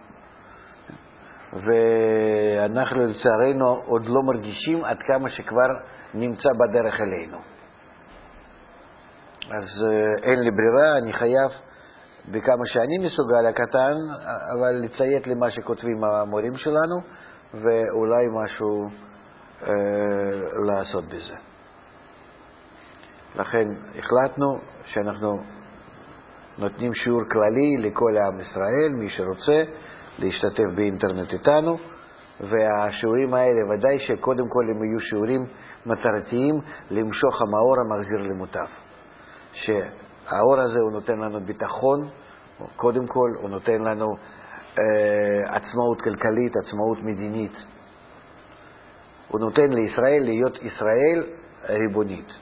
ואנחנו לצערנו עוד לא מרגישים עד כמה שכבר נמצא בדרך אלינו. אז אין לי ברירה, אני חייב בכמה שאני מסוגל הקטן, אבל לציית למה שכותבים המורים שלנו, ואולי משהו אה, לעשות בזה. לכן החלטנו שאנחנו נותנים שיעור כללי לכל עם ישראל, מי שרוצה להשתתף באינטרנט איתנו, והשיעורים האלה ודאי שקודם כל הם יהיו שיעורים מטרתיים למשוך המאור המחזיר למוטב. שהאור הזה הוא נותן לנו ביטחון, קודם כל הוא נותן לנו אה, עצמאות כלכלית, עצמאות מדינית. הוא נותן לישראל להיות ישראל ריבונית.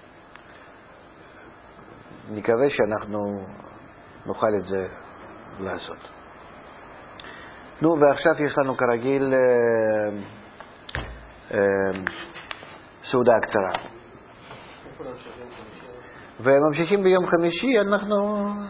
נקווה שאנחנו נוכל את זה לעשות. נו, ועכשיו יש לנו כרגיל אה, אה, סעודה קצרה. וממשיכים ביום חמישי, אנחנו